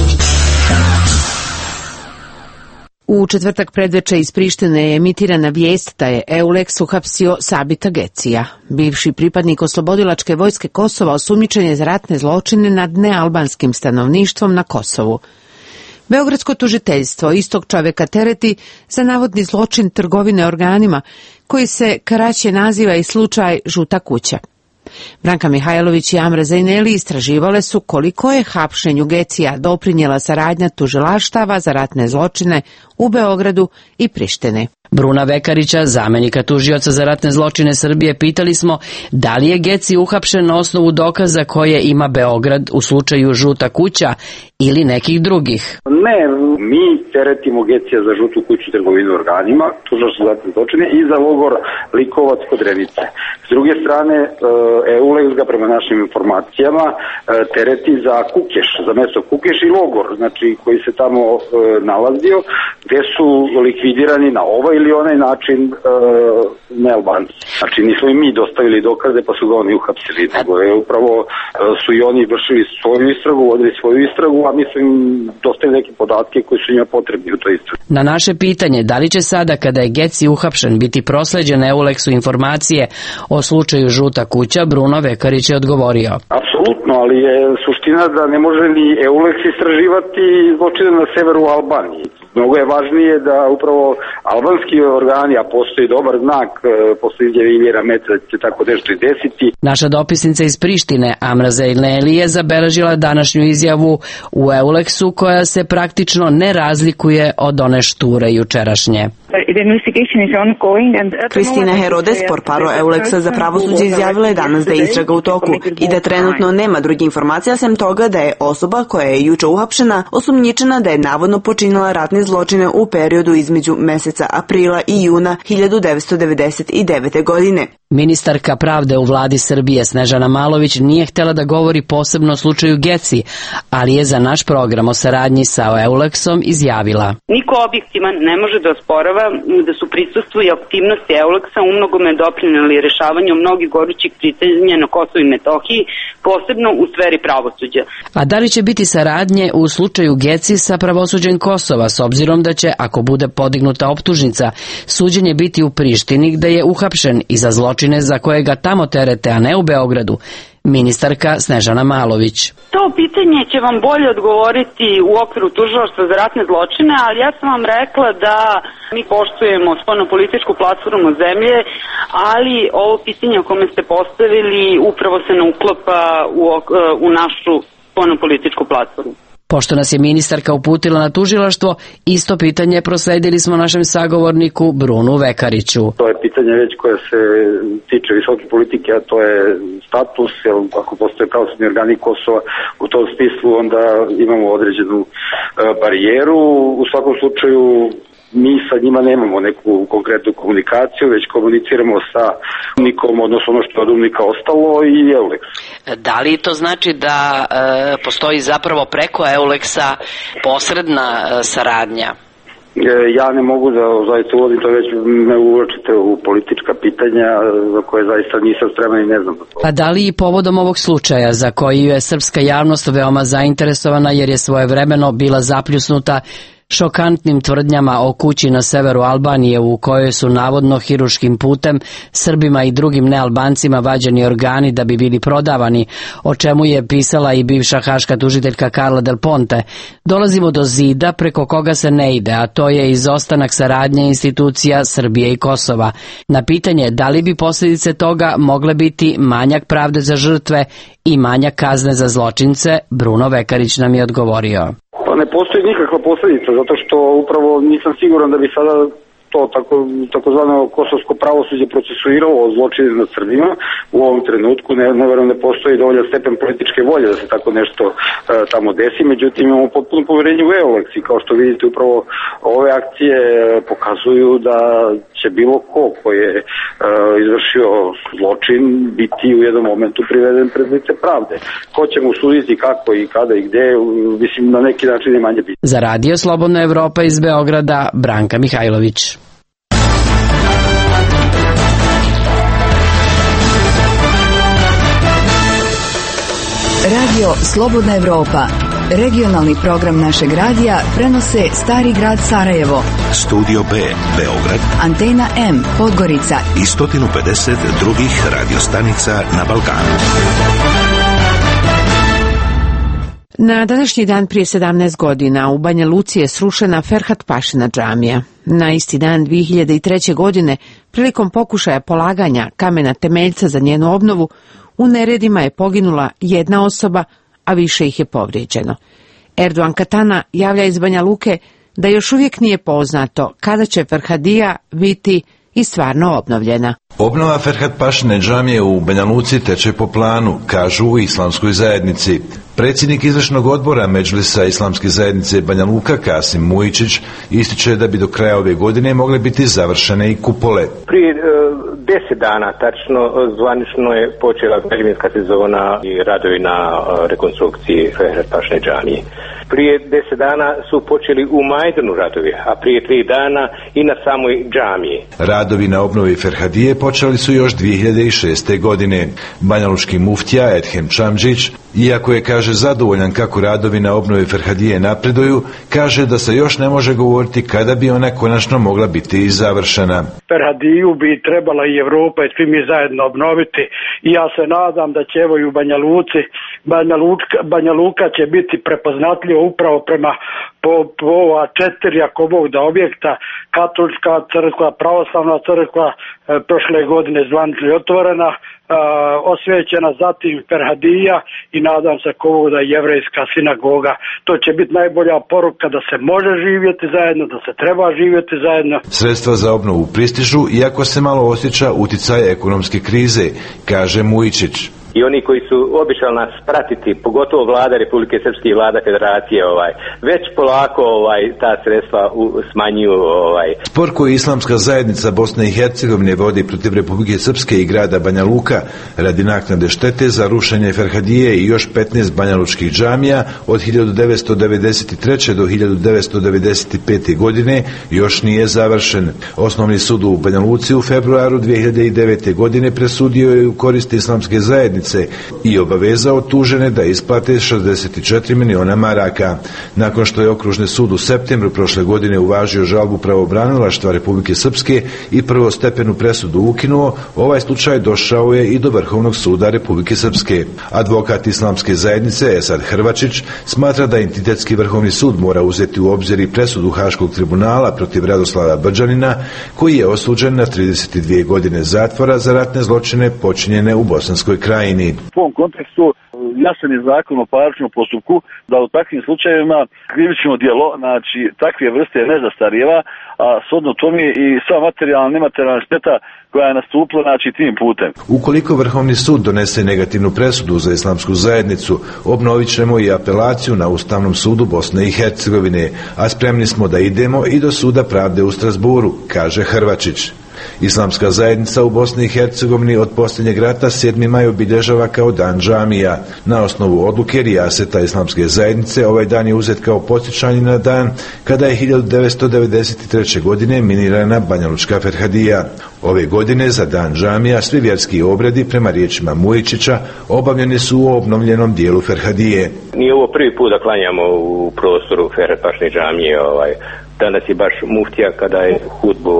U četvrtak predveče iz Prištine je emitirana vijest da je EULEX uhapsio Sabita Gecija. Bivši pripadnik oslobodilačke vojske Kosova osumnjičen je za ratne zločine nad nealbanskim stanovništvom na Kosovu. Beogradsko tužiteljstvo istog čovjeka tereti za navodni zločin trgovine organima, koji se kraće naziva i slučaj Žuta kuća. Branka Mihajlović i Amra Zajneli istraživale su koliko je hapšenju Gecija doprinijela saradnja tužilaštava za ratne zločine u Beogradu i Prištini. Bruna Vekarića, zamenika tužioca za ratne zločine Srbije, pitali smo da li je Geci uhapšen na osnovu dokaza koje ima Beograd u slučaju Žuta kuća ili nekih drugih. Ne, mi teretimo Gecija za Žutu kuću trgovinu organima, tužilaštvo za ratne zločine i za logor Likovac kod Renice. S druge strane, EULEX ga prema našim informacijama tereti za Kukeš, za mesto Kukeš i logor, znači koji se tamo nalazio, gde su likvidirani na ovaj ili onaj način nealbanci. Znači nismo i mi dostavili dokaze pa su ga oni uhapsili, nego je upravo su i oni vršili svoju istragu, vodili svoju istragu, a mi smo im dostavili neke podatke koji su njima potrebni u toj istragu. Na naše pitanje da li će sada kada je Geci uhapšen biti prosleđene EULEX-u informacije o slučaju Žuta kuća, Bruno Vekarić je odgovorio: Apsolutno, ali je suština da ne može ni EULEX istraživati zločine na severu Albanije. Mnogo je važnije da upravo albanski organi, a postoji dobar znak, postoji izjavljena metra da će se tako nešto i desiti. Naša dopisnica iz Prištine, Amra Zajneli, je zabeležila današnju izjavu u EULEX-u koja se praktično ne razlikuje od one šture jučerašnje. Kristina Herodes, portparol EULEX-a za pravosuđe, izjavila je danas da je istraga u toku i da trenutno nema drugi informacija sem toga da je osoba koja je juče uhapšena osumnjičena da je navodno počinila ratne zločine u periodu između meseca aprila i juna 1999. godine. Ministarka pravde u vladi Srbije Snežana Malović nije htjela da govori posebno o slučaju Geci, ali je za naš program o saradnji sa EULEX-om izjavila: Niko objektivan ne može da osporava da su prisustvo i aktivnosti EULEX-a umnogome doprineli rešavanju mnogih gorućih pitanja na Kosovu i Metohiji, posebno u sferi pravosuđa. A da li će biti saradnje u slučaju Geci sa pravosuđem Kosova, s obzirom da će, ako bude podignuta optužnica, suđenje biti u Prištini gde je uhapšen i za zločine za koje ga tamo terete, a ne u Beogradu? Ministarka Snežana Malović: To pitanje će vam bolje odgovoriti u okviru tužilaštva za ratne zločine, ali ja sam vam rekla da mi poštujemo spoljnopolitičku platformu zemlje, ali ovo pitanje o kome ste postavili upravo se ne uklapa u našu spoljnopolitičku platformu. Pošto nas je ministarka uputila na tužilaštvo, isto pitanje prosledili smo našem sagovorniku Brunu Vekariću. To je pitanje već koje se tiče visoke politike, a to je status, jer ako postoje pravosudni organi Kosova u tom smislu, onda imamo određenu barijeru. U svakom slučaju mi sa njima nemamo neku konkretnu komunikaciju, već komuniciramo sa UNMIK-om, odnosno ono što je od UNMIK-a ostalo i EULEX. Da li to znači da postoji zapravo preko EULEX-a posredna saradnja? Ja ne mogu da zaista uvodim to, već me uvlačite u politička pitanja za koje zaista nisam spreman i ne znam. Pa da li i povodom ovog slučaja za koji je srpska javnost veoma zainteresovana jer je svojevremeno bila zapljusnuta šokantnim tvrdnjama o kući na severu Albanije u kojoj su navodno hiruškim putem Srbima i drugim nealbancima vađeni organi da bi bili prodavani, o čemu je pisala i bivša haška tužiteljka Carla Del Ponte, dolazimo do zida preko koga se ne ide, a to je izostanak saradnje institucija Srbije i Kosova. Na pitanje da li bi posljedice toga mogle biti manjak pravde za žrtve i manjak kazne za zločince, Bruno Vekarić nam je odgovorio. Pa ne postoji nikakva posljedica, zato što upravo nisam siguran da bi sada to takozvano kosovsko pravosuđe procesuiralo zločine nad Srbima u ovom trenutku. Ne verujem da postoji dovoljan stepen političke volje da se tako nešto tamo desi, međutim imamo potpuno poverenje u EULEX i kao što vidite upravo ove akcije pokazuju da će bilo ko je izvršio zločin biti u jednom momentu priveden pred lice pravde. Ko će mu suditi, kako i kada i gde, mislim na neki način je manje bitno. Za Radio Slobodna Evropa iz Beograda, Branka Mihajlović. Radio Slobodna Evropa, regionalni program našeg radija, prenose Stari grad Sarajevo, Studio B, Beograd, Antena M, Podgorica i 150 drugih radiostanica na Balkanu. Na današnji dan prije 17 godina u Banja Luci je srušena Ferhat Pašina džamija. Na isti dan 2003. godine, prilikom pokušaja polaganja kamena temeljca za njenu obnovu, u neredima je poginula jedna osoba, a više ih je povrijeđeno. Erdogan Katana javlja iz Banja Luke da još uvijek nije poznato kada će Ferhadija biti i stvarno obnovljena. Obnova Ferhat Pašine džamije u Banja Luci teče po planu, kažu u islamskoj zajednici. Predsjednik izvršnog odbora Medžlisa islamske zajednice Banja Luka Kasim Mujičić ističe da bi do kraja ove godine mogle biti završene i kupole. Prije 10 dana tačno zvanično je počela građevinska sezona i radovi na rekonstrukciji Ferhat Pašine džamije. Prije 10 dana su počeli u Majdanu radovi, a prije 3 dana i na samoj džamiji. Radovi na obnovi Ferhadije počeli su još 2006. godine. Banjalučki muftija Edhem Čamđić, iako je, kaže, zadovoljan kako radovi na obnovi Ferhadije napreduju, kaže da se još ne može govoriti kada bi ona konačno mogla biti i završena. Ferhadiju bi trebala i Evropa i svi mi zajedno obnoviti i ja se nadam da će evo i u Banja Luci, Banja Luka će biti prepoznatljiva upravo prema po ova 4 ako Bog da objekta, katolička crkva, pravoslavna crkva, prošle godine zvanično otvorena, osvećena, zatim Ferhadija i nadam se ako Bog da jevrejska sinagoga. To će biti najbolja poruka da se može živjeti zajedno, da se treba živjeti zajedno. Sredstva za obnovu pristižu, iako se malo osjeća uticaj ekonomske krize, kaže Mujičić. I oni koji su običali nas pratiti, pogotovo vlada Republike Srpske i vlada Federacije, već polako ta sredstva smanjuju. Spor koji islamska zajednica Bosne i Hercegovine vodi protiv Republike Srpske i grada Banja Luka radi naknade štete za rušenje Ferhadije i još 15 banjalučkih džamija od 1993. do 1995. godine još nije završen. Osnovni sud u Banja Luci u februaru 2009. godine presudio je u korist islamske zajednice i obavezao tužene da isplate 64 miliona maraka. Nakon što je okružni sud u septembru prošle godine uvažio žalbu pravobranilaštva Republike Srpske i prvostepenu presudu ukinuo, ovaj slučaj došao je i do Vrhovnog suda Republike Srpske. Advokat islamske zajednice Esad Hrvačić smatra da entitetski Vrhovni sud mora uzeti u obzir i presudu Haškog tribunala protiv Radoslava Brđanina, koji je osuđen na 32 godine zatvora za ratne zločine počinjene u Bosanskoj krajini. U ovom kontekstu jasan je zakon o parničnom postupku da u takvim slučajevima krivično djelo, znači takve vrste ne zastarijeva, a shodno tome i sva materijalna i nematerijalna šteta koja je nastupila, znači tim putem. Ukoliko Vrhovni sud donese negativnu presudu za islamsku zajednicu, obnovit ćemo i apelaciju na Ustavnom sudu Bosne i Hercegovine, a spremni smo da idemo i do Suda pravde u Strasburu, kaže Hrvačić. Islamska zajednica u Bosni i Hercegovini od posljednjeg rata 7. maj obilježava kao dan džamija. Na osnovu odluke rijaseta Islamske zajednice ovaj dan je uzet kao podsjećanje na dan kada je 1993. godine minirana Banjalučka Ferhadija. Ove godine za dan džamija svi vjerski obredi prema riječima Mujičića obavljeni su u obnovljenom dijelu Ferhadije. Nije ovo prvi put da klanjamo u prostoru Ferhat-Pašne džamije. Danas je baš muftija kada je hudbu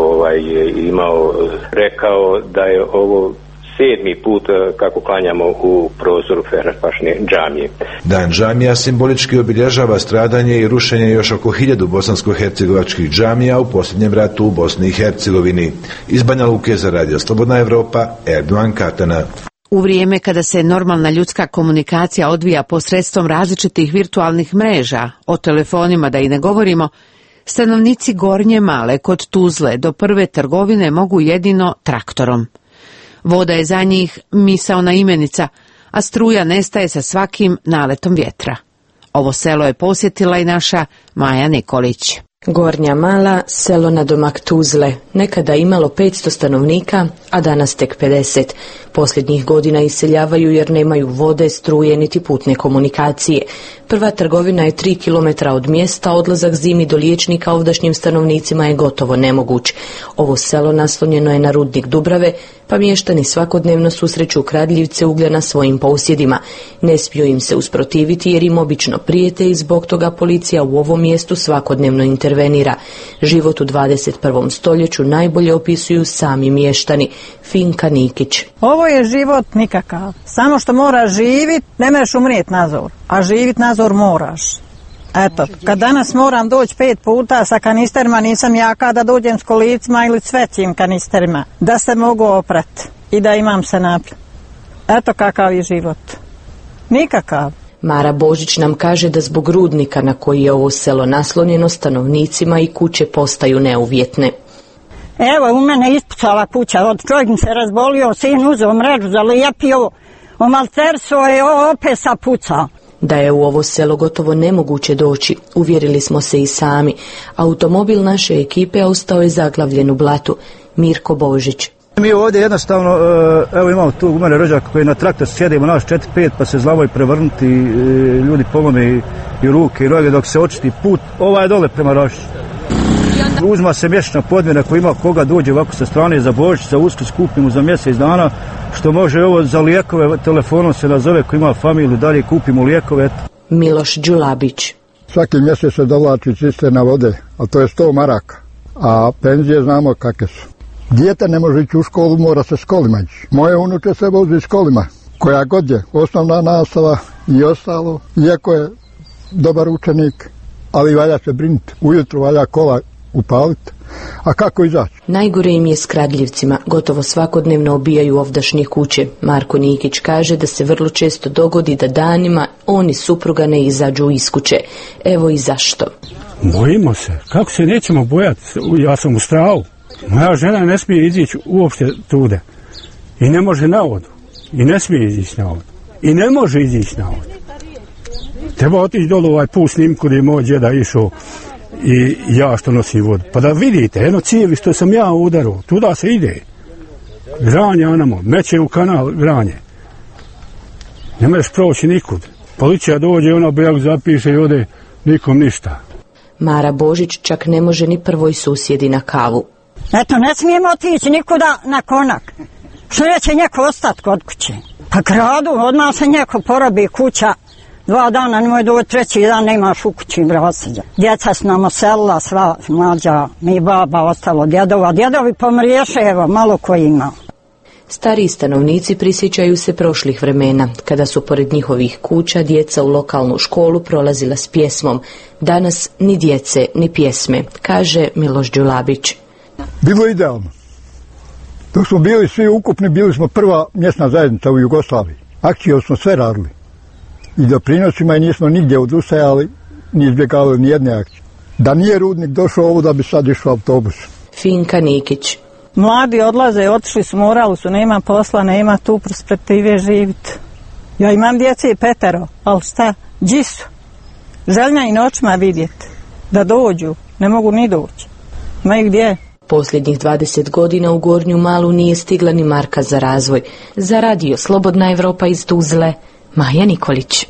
rekao da je ovo 7. put kako klanjamo u prostoru Ferhat-Pašne džamije. Dan džamija simbolički obilježava stradanje i rušenje još oko 1000 bosansko-hercegovačkih džamija u posljednjem ratu u Bosni i Hercegovini. Iz Banja Luke za Radio Slobodna Evropa, Erdogan Katana. U vrijeme kada se normalna ljudska komunikacija odvija posredstvom različitih virtualnih mreža, o telefonima da i ne govorimo, stanovnici Gornje Male kod Tuzle do prve trgovine mogu jedino traktorom. Voda je za njih misaona imenica, a struja nestaje sa svakim naletom vjetra. Ovo selo je posjetila i naša Maja Nikolić. Gornja Mala, selo nadomak Tuzle, nekada imalo 500 stanovnika, a danas tek 50. Posljednjih godina iseljavaju jer nemaju vode, struje niti putne komunikacije. Prva trgovina je 3 km od mjesta, odlazak zimi do liječnika ovdašnjim stanovnicima je gotovo nemoguć. Ovo selo naslonjeno je na rudnik Dubrave, pa mještani svakodnevno susreću kradljivce uglja na svojim posjedima. Ne smiju im se usprotiviti jer im obično prijete i zbog toga policija u ovom mjestu svakodnevno intervenira. Život u 21. stoljeću najbolje opisuju sami mještani. Finka Nikić. Ovo je život nikakav. Samo što moraš živit, ne možeš umrijet nazor. A živit nazor moraš. Eto, kad danas moram doći 5 puta sa kanisterima, nisam jaka da dođem s kolicima ili s većim kanisterima. Da se mogu oprati i da imam se napiti. Eto kakav je život. Nikakav. Mara Božić nam kaže da zbog rudnika na koji je ovo selo naslonjeno stanovnicima i kuće postaju neuvjetne. Evo, u mene ispucala kuća, od čovjek mi se razbolio, sin uzeo mrežu, zalijepio, omalterso je opet sapucao. Da je u ovo selo gotovo nemoguće doći, uvjerili smo se i sami. Automobil naše ekipe ostao je zaglavljen u blatu. Mirko Božić. Mi ovdje jednostavno, evo imamo tu u mene rođaka koji na traktor sjedimo naš 4-5 pa se zlavaju prevrnuti, ljudi polome i ruke i noge dok se očisti put, ovaj dole prema Raši. Uzma se mjesečna podmjena koja ima koga dođe ovako sa strane za Božić, za Uskrs kupimo za mjesec dana, što može ovo za lijekove, telefonom se nazove ko ima familiju, dalje kupimo lijekove. Miloš Đulabić. Svaki mjesec se dovlači cisterna vode, a to je 100 maraka, a penzije znamo kakve su. Dijete ne može ići u školu, mora se s kolima ići. Moje unuče se vozi s kolima, koja god je, osnovna nastava i ostalo, iako je dobar učenik, ali valja se brinuti. Ujutru valja kola upaliti, a kako izaći? Najgore im je s kradljivcima, gotovo svakodnevno obijaju ovdašnje kuće. Marko Nikić kaže da se vrlo često dogodi da danima oni supruga ne izađu iz kuće. Evo i zašto. Bojimo se, kako se nećemo bojati, ja sam u strahu. Moja žena ne smije izići uopšte tude. I ne može na vodu. I ne smije izići na vodu. I ne može izići na vodu. Treba otići dolu ovaj put snimku gdje je moj djeda išao i ja što nosim vodu. Pa da vidite, jedno cijevi što sam ja udarao, tuda se ide. Granje onamo, meće u kanal granje. Ne možeš proći nikud. Policija dođe, ona bejak zapiše i ode, nikom ništa. Mara Božić čak ne može ni prvoj susjedi na kavu. Eto, ne smijemo otići nikuda na konak. Što neće neko ostati kod kuće? Pa kradu, odmah se neko porobi kuća. 2 dana nemoj doći, 3. dan nemaš u kući brasiđa. Djeca su nam oselila, sva mlađa, mi baba ostalo djedova. Djedovi pomriješe, evo, malo koji ima. Stariji stanovnici prisjećaju se prošlih vremena, kada su pored njihovih kuća djeca u lokalnu školu prolazila s pjesmom. Danas ni djece, ni pjesme, kaže Miloš Đulabić. Bilo je idealno. Dok smo bili svi ukupni, bili smo prva mjesna zajednica u Jugoslaviji. Akcije smo sve radili. i doprinosima i nismo nigdje odustajali, ni izbjegavali nijedne akcije. Da nije rudnik došao ovo da bi sad išao autobus. Finka Nikić. Mladi odlaze, otišli su, morali su, nema posla, nema tu perspektive živjeti. Ja imam djece i 5, ali šta, gdje su? Željna i noćima vidjeti, da dođu, ne mogu ni doći. Imaju gdje? Posljednjih 20 godina u Gornju Malu nije stigla ni marka za razvoj. Za radio Slobodna Evropa iz Tuzle, Maja Nikolić.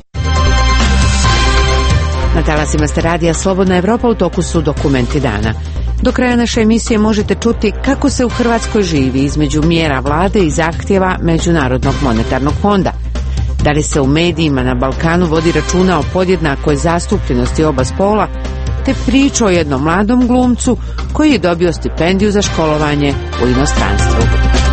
Na talasima ste radija Slobodna Evropa, u toku su dokumenti dana. Do kraja naše emisije možete čuti kako se u Hrvatskoj živi između mjera vlade i zahtjeva Međunarodnog monetarnog fonda. Da li se u medijima na Balkanu vodi računa o podjednakoj zastupljenosti oba spola, te priča o jednom mladom glumcu koji je dobio stipendiju za školovanje u inostranstvu.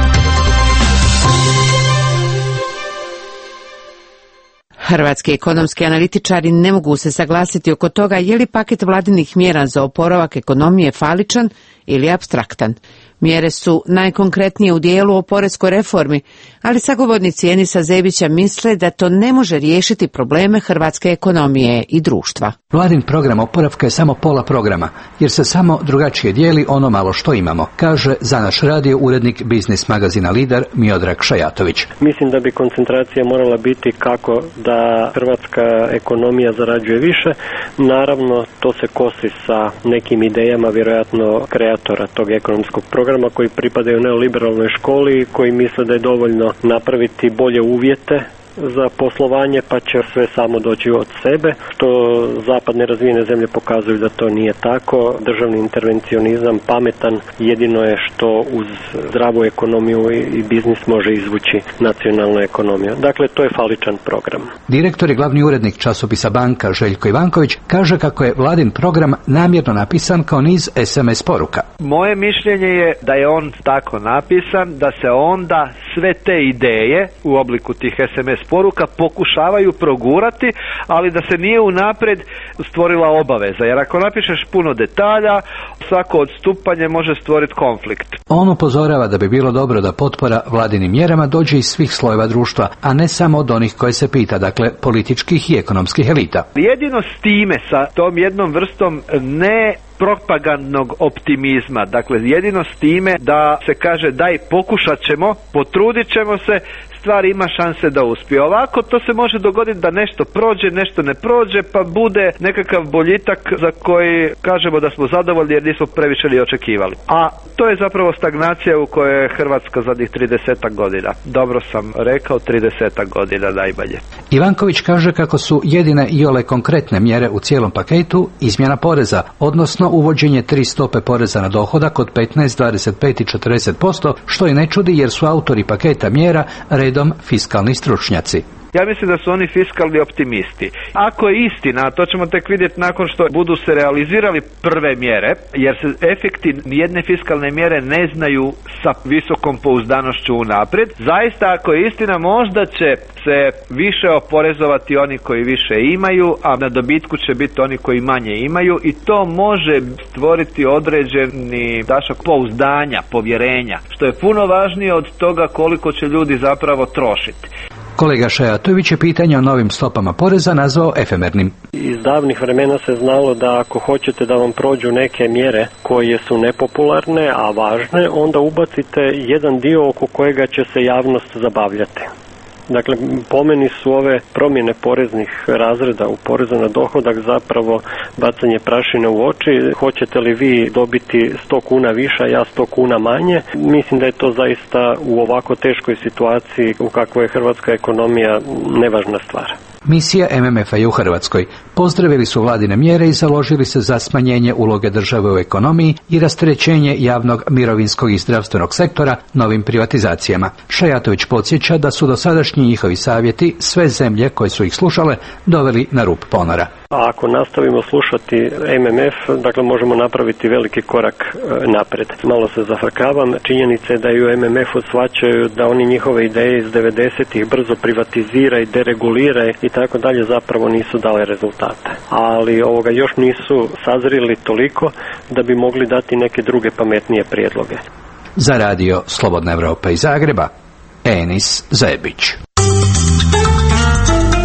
Hrvatski ekonomski analitičari ne mogu se saglasiti oko toga je li paket vladinih mjera za oporavak ekonomije faličan ili apstraktan. Mjere su najkonkretnije u dijelu o poreskoj reformi, ali sagovornici Enisa Zebića misle da to ne može riješiti probleme hrvatske ekonomije i društva. Vladin program oporavka je samo pola programa, jer se samo drugačije dijeli ono malo što imamo, kaže za naš radio urednik biznis magazina Lider Miodrag Šajatović. Mislim da bi koncentracija morala biti kako da hrvatska ekonomija zarađuje više. Naravno, to se kosi sa nekim idejama, vjerojatno kreatora tog ekonomskog programa koji pripadaju neoliberalnoj školi, koji misle da je dovoljno napraviti bolje uvjete za poslovanje pa će sve samo doći od sebe, što zapadne razvijene zemlje pokazuju da to nije tako. Državni intervencionizam pametan jedino je što uz zdravu ekonomiju i biznis može izvući nacionalnu ekonomiju. Dakle, to je faličan program. Direktor i glavni urednik časopisa Banka Željko Ivanković kaže kako je vladin program namjerno napisan kao niz SMS poruka. Moje mišljenje je da je on tako napisan da se onda sve te ideje u obliku tih SMS poruka pokušavaju progurati, ali da se nije unaprijed stvorila obaveza. Jer ako napišeš puno detalja, svako odstupanje može stvoriti konflikt. On upozorava da bi bilo dobro da potpora vladinim mjerama dođe iz svih slojeva društva, a ne samo od onih koje se pita, dakle političkih i ekonomskih elita. Jedino s time, sa tom jednom vrstom ne propagandnog optimizma, dakle jedino s time da se kaže daj pokušat ćemo, potrudit ćemo se, stvar ima šanse da uspije. Ovako to se može dogoditi da nešto prođe, nešto ne prođe, pa bude nekakav boljitak za koji kažemo da smo zadovoljni jer nismo previše ni očekivali. A to je zapravo stagnacija u kojoj je Hrvatska zadnjih 30 godina. Dobro sam rekao, 30 godina najmanje. Ivanković kaže kako su jedine iole konkretne mjere u cijelom paketu izmjena poreza, odnosno uvođenje 3 stope poreza na dohodak od 15, 25 i 40%, što i ne čudi jer su autori paketa mjera redom fiskalni stručnjaci. Ja mislim da su oni fiskalni optimisti. Ako je istina, a to ćemo tek vidjeti nakon što budu se realizirali prve mjere, jer se efekti nijedne fiskalne mjere ne znaju sa visokom pouzdanošću unaprijed. Zaista, ako je istina, možda će se više oporezovati oni koji više imaju, a na dobitku će biti oni koji manje imaju i to može stvoriti određeni dašak pouzdanja, povjerenja, što je puno važnije od toga koliko će ljudi zapravo trošiti. Kolega Šajatović je pitanje o novim stopama poreza nazvao efemernim. Iz davnih vremena se znalo da ako hoćete da vam prođu neke mjere koje su nepopularne, a važne, onda ubacite jedan dio oko kojega će se javnost zabavljati. Dakle, po meni su ove promjene poreznih razreda u porezu na dohodak zapravo bacanje prašine u oči. Hoćete li vi dobiti 100 kuna više, ja 100 kuna manje? Mislim da je to zaista u ovako teškoj situaciji u kakvoj je hrvatska ekonomija nevažna stvar. Misija MMF-a je u Hrvatskoj. Pozdravili su vladine mjere i založili se za smanjenje uloge države u ekonomiji i rasterećenje javnog mirovinskog i zdravstvenog sektora novim privatizacijama. Šajatović podsjeća da su dosadašnji njihovi savjeti sve zemlje koje su ih slušale doveli na rub ponora. A ako nastavimo slušati MMF, dakle možemo napraviti veliki korak napred. Malo se zafrkavam, činjenica je da i u MMF-u shvaćaju da oni njihove ideje iz 90-ih brzo privatizira i deregulira i tako dalje zapravo nisu dale rezultate. Ali još nisu sazrili toliko da bi mogli dati neke druge pametnije prijedloge. Za radio Slobodna Evropa iz Zagreba, Enis Zebić.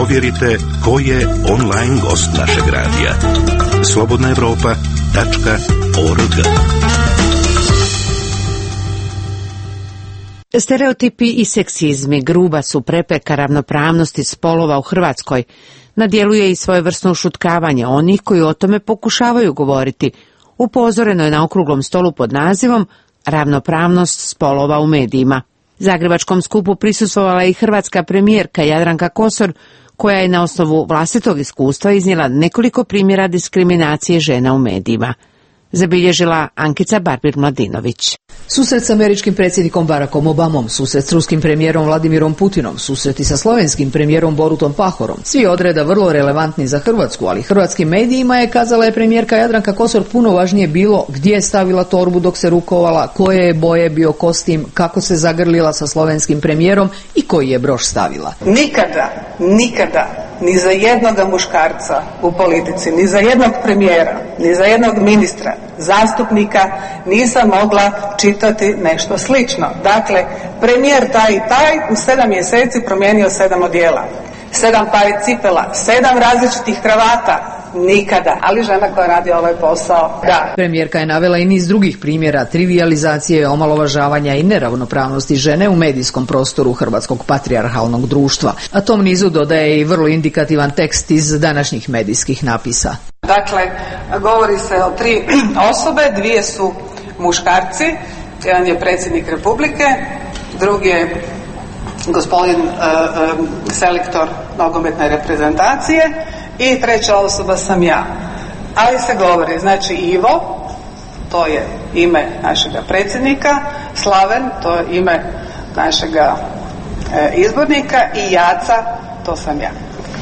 provjerite ko je online gost našeg radija. slobodnaevropa.org. Stereotipi i seksizmi gruba su prepreka ravnopravnosti spolova u Hrvatskoj. Na djelu je i svojevrsno ušutkavanje onih koji o tome pokušavaju govoriti. Upozoreno je na okruglom stolu pod nazivom Ravnopravnost spolova u medijima. Zagrebačkom skupu prisustvovala je i hrvatska premijerka Jadranka Kosor, koja je na osnovu vlastitog iskustva iznijela nekoliko primjera diskriminacije žena u medijima. Zabilježila Ankica Barbir-Mladinović. Susret s američkim predsjednikom Barackom Obamom, susret s ruskim premijerom Vladimirom Putinom, susreti sa slovenskim premijerom Borutom Pahorom. Svi odreda vrlo relevantni za Hrvatsku, ali hrvatskim medijima je, kazala je premijerka Jadranka Kosor, puno važnije bilo gdje je stavila torbu dok se rukovala, koje je boje bio kostim, kako se zagrlila sa slovenskim premijerom i koji je broš stavila. Nikada, ni za jednoga muškarca u politici, ni za jednog premijera, ni za jednog ministra, zastupnika nisam mogla čitati nešto slično. Dakle, premijer taj i taj u 7 mjeseci promijenio 7 odjela, 7 pari cipela, 7 različitih kravata. Nikada, ali žena koja radi ovaj posao, da. Premijerka je navela i niz drugih primjera trivijalizacije, omalovažavanja i neravnopravnosti žene u medijskom prostoru hrvatskog patrijarhalnog društva. A tom nizu dodaje i vrlo indikativan tekst iz današnjih medijskih napisa. Dakle, govori se o 3 osobe, 2 su muškarci, jedan je predsjednik Republike, drugi je gospodin selektor nogometne reprezentacije i 3. osoba sam ja. Ali se govori, znači Ivo, to je ime našega predsjednika, Slaven, to je ime našega izbornika i Jaca, to sam ja.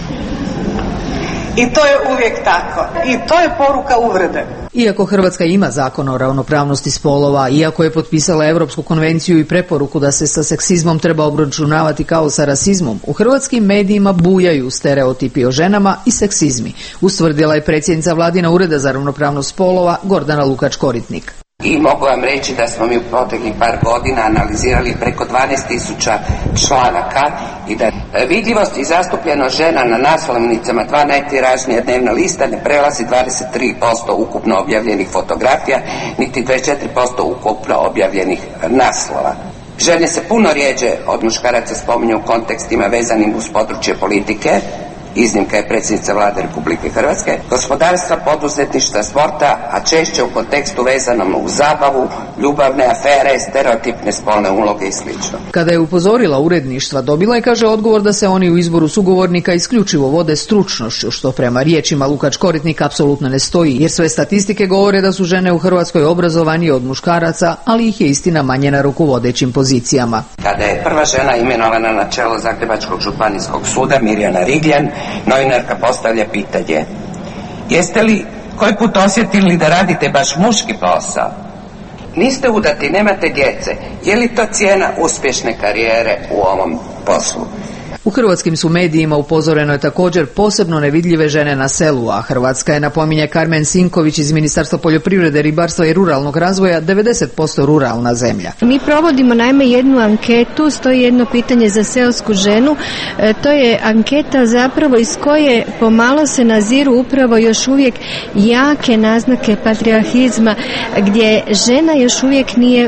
I to je uvijek tako. I to je poruka uvrede. Iako Hrvatska ima zakon o ravnopravnosti spolova, iako je potpisala Europsku konvenciju i preporuku da se sa seksizmom treba obračunavati kao sa rasizmom, u hrvatskim medijima bujaju stereotipi o ženama i seksizmi, ustvrdila je predsjednica Vladina Ureda za ravnopravnost spolova Gordana Lukač-Koritnik. I mogu vam reći da smo mi u proteklih par godina analizirali preko 12.000 članaka i da vidljivost i zastupljenost žena na naslovnicama 2 najtiražnija dnevna lista ne prelazi 23% ukupno objavljenih fotografija, niti 24% ukupno objavljenih naslova. Žene se puno rjeđe od muškaraca spominju u kontekstima vezanim uz područje politike, iznimka je predsjednica Vlade Republike Hrvatske, gospodarstva, poduzetništva, sporta, a češće u kontekstu vezanom uz zabavu, ljubavne afere, stereotipne spolne uloge i sl. Kada je upozorila uredništva, dobila je, kaže, odgovor da se oni u izboru sugovornika isključivo vode stručnošću, što prema riječima Lukač-Koritnik apsolutno ne stoji, jer sve statistike govore da su žene u Hrvatskoj obrazovanije od muškaraca, ali ih je istina manje na rukovodećim pozicijama. Kada je prva žena imenovana na čelo Zagrebačkog županijskog suda, Mirjana Rigljan, novinarka postavlja pitanje: jeste li koji put osjetili da radite baš muški posao? Niste udati, nemate djece. Je li to cijena uspješne karijere u ovom poslu? U hrvatskim su medijima upozoreno je također posebno nevidljive žene na selu, a Hrvatska je, napominje Karmen Sinković iz Ministarstva poljoprivrede, ribarstva i ruralnog razvoja, 90% ruralna zemlja. Mi provodimo naime jednu anketu, stoji jedno pitanje za seosku ženu, to je anketa zapravo iz koje pomalo se naziru upravo još uvijek jake naznake patriarhizma, gdje žena još uvijek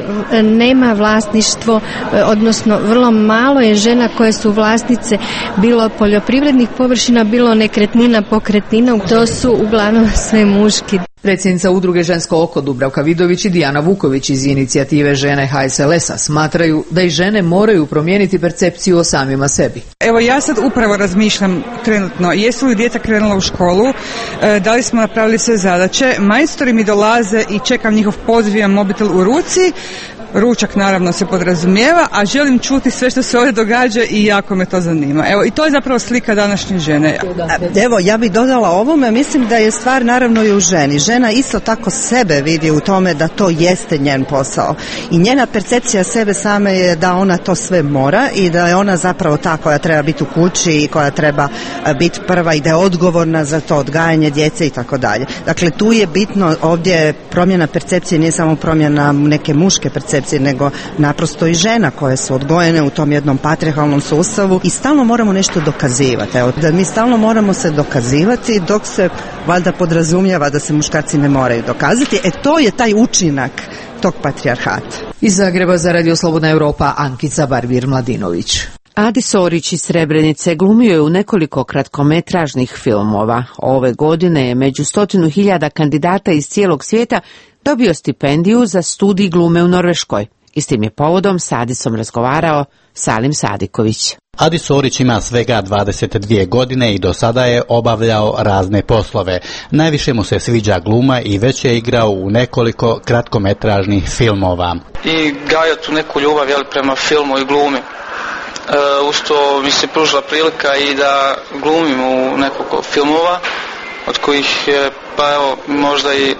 nema vlasništvo, odnosno vrlo malo je žena koje su vlasnice bilo poljoprivrednih površina, bilo nekretnina, pokretnina, to su uglavnom sve muški. Predsjednica udruge Žensko oko Dubravka Vidović i Dijana Vuković iz inicijative Žene HSLS-a smatraju da i žene moraju promijeniti percepciju o samima sebi. Evo, ja sad upravo razmišljam trenutno, jesu li djeca krenula u školu, da li smo napravili sve zadaće, majstori mi dolaze i čekam njihov poziv, imam mobitel u ruci, ručak naravno se podrazumijeva, a želim čuti sve što se ovdje događa i jako me to zanima. Evo, i to je zapravo slika današnje žene. Evo, ja bih dodala ovome, mislim da je stvar naravno i u ženi. Žena isto tako sebe vidi u tome da to jeste njen posao. I njena percepcija sebe same je da ona to sve mora i da je ona zapravo ta koja treba biti u kući i koja treba biti prva i da je odgovorna za to odgajanje djece i tako dalje. Dakle, tu je bitno, ovdje promjena percepcije nije samo promjena neke muške percepcije, muškarci, nego naprosto i žena koje su odgojene u tom jednom patrijarhalnom sustavu i stalno moramo nešto dokazivati. Evo, da mi stalno moramo se dokazivati dok se valjda podrazumijeva da se muškarci ne moraju dokazati. To je taj učinak tog patrijarhata. Iz Zagreba za Radio Slobodna Europa, Ankica Barbir-Mladinović. Adis Orić iz Srebrenice glumio je u nekoliko kratkometražnih filmova. Ove godine je među 100.000 kandidata iz cijelog svijeta dobio stipendiju za studij glume u Norveškoj. I s tim je povodom s Adisom razgovarao Salim Sadiković. Adis Orić ima svega 22 godine i do sada je obavljao razne poslove. Najviše mu se sviđa gluma i već je igrao u nekoliko kratkometražnih filmova. I gajao tu neku ljubav prema filmu i glumi. Usto mi se pružila prilika i da glumim u nekoliko filmova, od kojih je možda i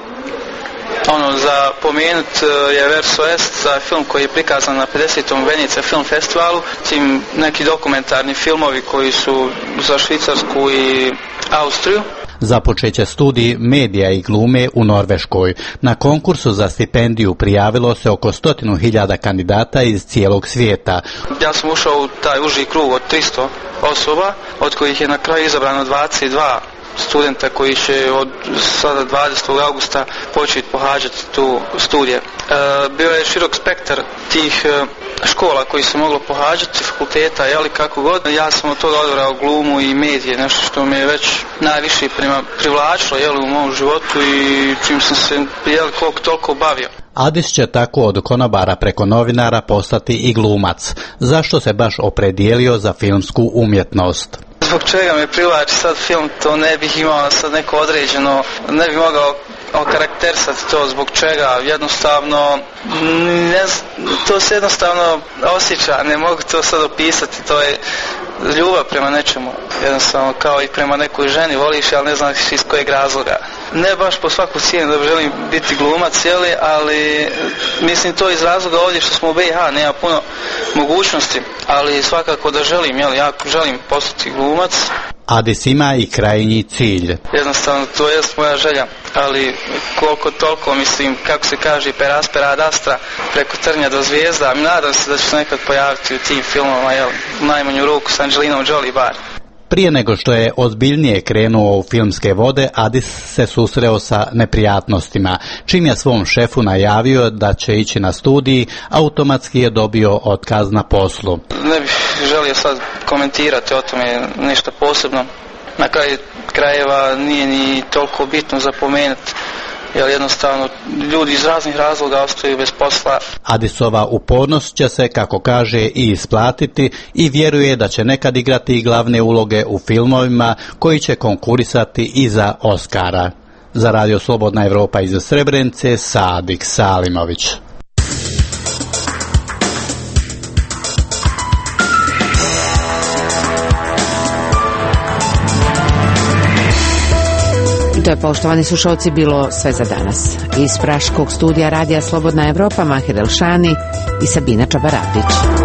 za pomenut je Verso Est, za film koji je prikazan na 50. Venecija film festivalu, tim neki dokumentarni filmovi koji su za Švicarsku i Austriju. Započeće studij medija i glume u Norveškoj. Na konkursu za stipendiju prijavilo se oko 100.000 kandidata iz cijelog svijeta. Ja sam ušao u taj uži krug od 300 osoba, od kojih je na kraju izabrano 22 studenta koji će od sada 20. augusta početi pohađati tu studije. Bio je širok spektar tih škola koji se moglo pohađati, fakulteta, kako god. Ja sam od toga odabrao glumu i medije, nešto što me je već najviše privlačilo u mom životu i čim sam se koliko toliko bavio. Adis će tako od konobara preko novinara postati i glumac. Zašto se baš opredijelio za filmsku umjetnost? Zbog čega me privlači sad film, to ne bih imao sad neko određeno, ne bih mogao okarakterisati to zbog čega, jednostavno, to se jednostavno osjeća, ne mogu to sad opisati, to je ljubav prema nečemu, jednostavno kao i prema nekoj ženi, voliš, ali ne znaš iz kojeg razloga. Ne baš po svaku cijenu da želim biti glumac, ali mislim to iz razloga ovdje što smo u BiH, nema puno mogućnosti, ali svakako da želim, ja želim postati glumac. Adis ima i krajnji cilj. Jednostavno, to je moja želja, ali koliko toliko, mislim, kako se kaže, per aspera ad astra, preko trnja do zvijezda, nadam se da ću se nekad pojaviti u tim filmama, u najmanju ruku s Angelinom Jolie bar. Prije nego što je ozbiljnije krenuo u filmske vode, Adis se susreo sa neprijatnostima. Čim je svom šefu najavio da će ići na studij, automatski je dobio otkaz na poslu. Ne bih želio sad komentirati o tome nešto posebno. Na kraju krajeva nije ni toliko bitno za pomenuti, jer jednostavno ljudi iz raznih razloga ostaju bez posla. Adisova upornost će se, kako kaže, i isplatiti i vjeruje da će nekad igrati glavne uloge u filmovima koji će konkurisati i za Oscara. Za Radio Slobodna Europa iz Srebrenice, Sadik Salimović. To je, poštovani slušalci, bilo sve za danas. Iz praškog studija Radija Slobodna Evropa, Mahir Elšani i Sabina Čabarapić.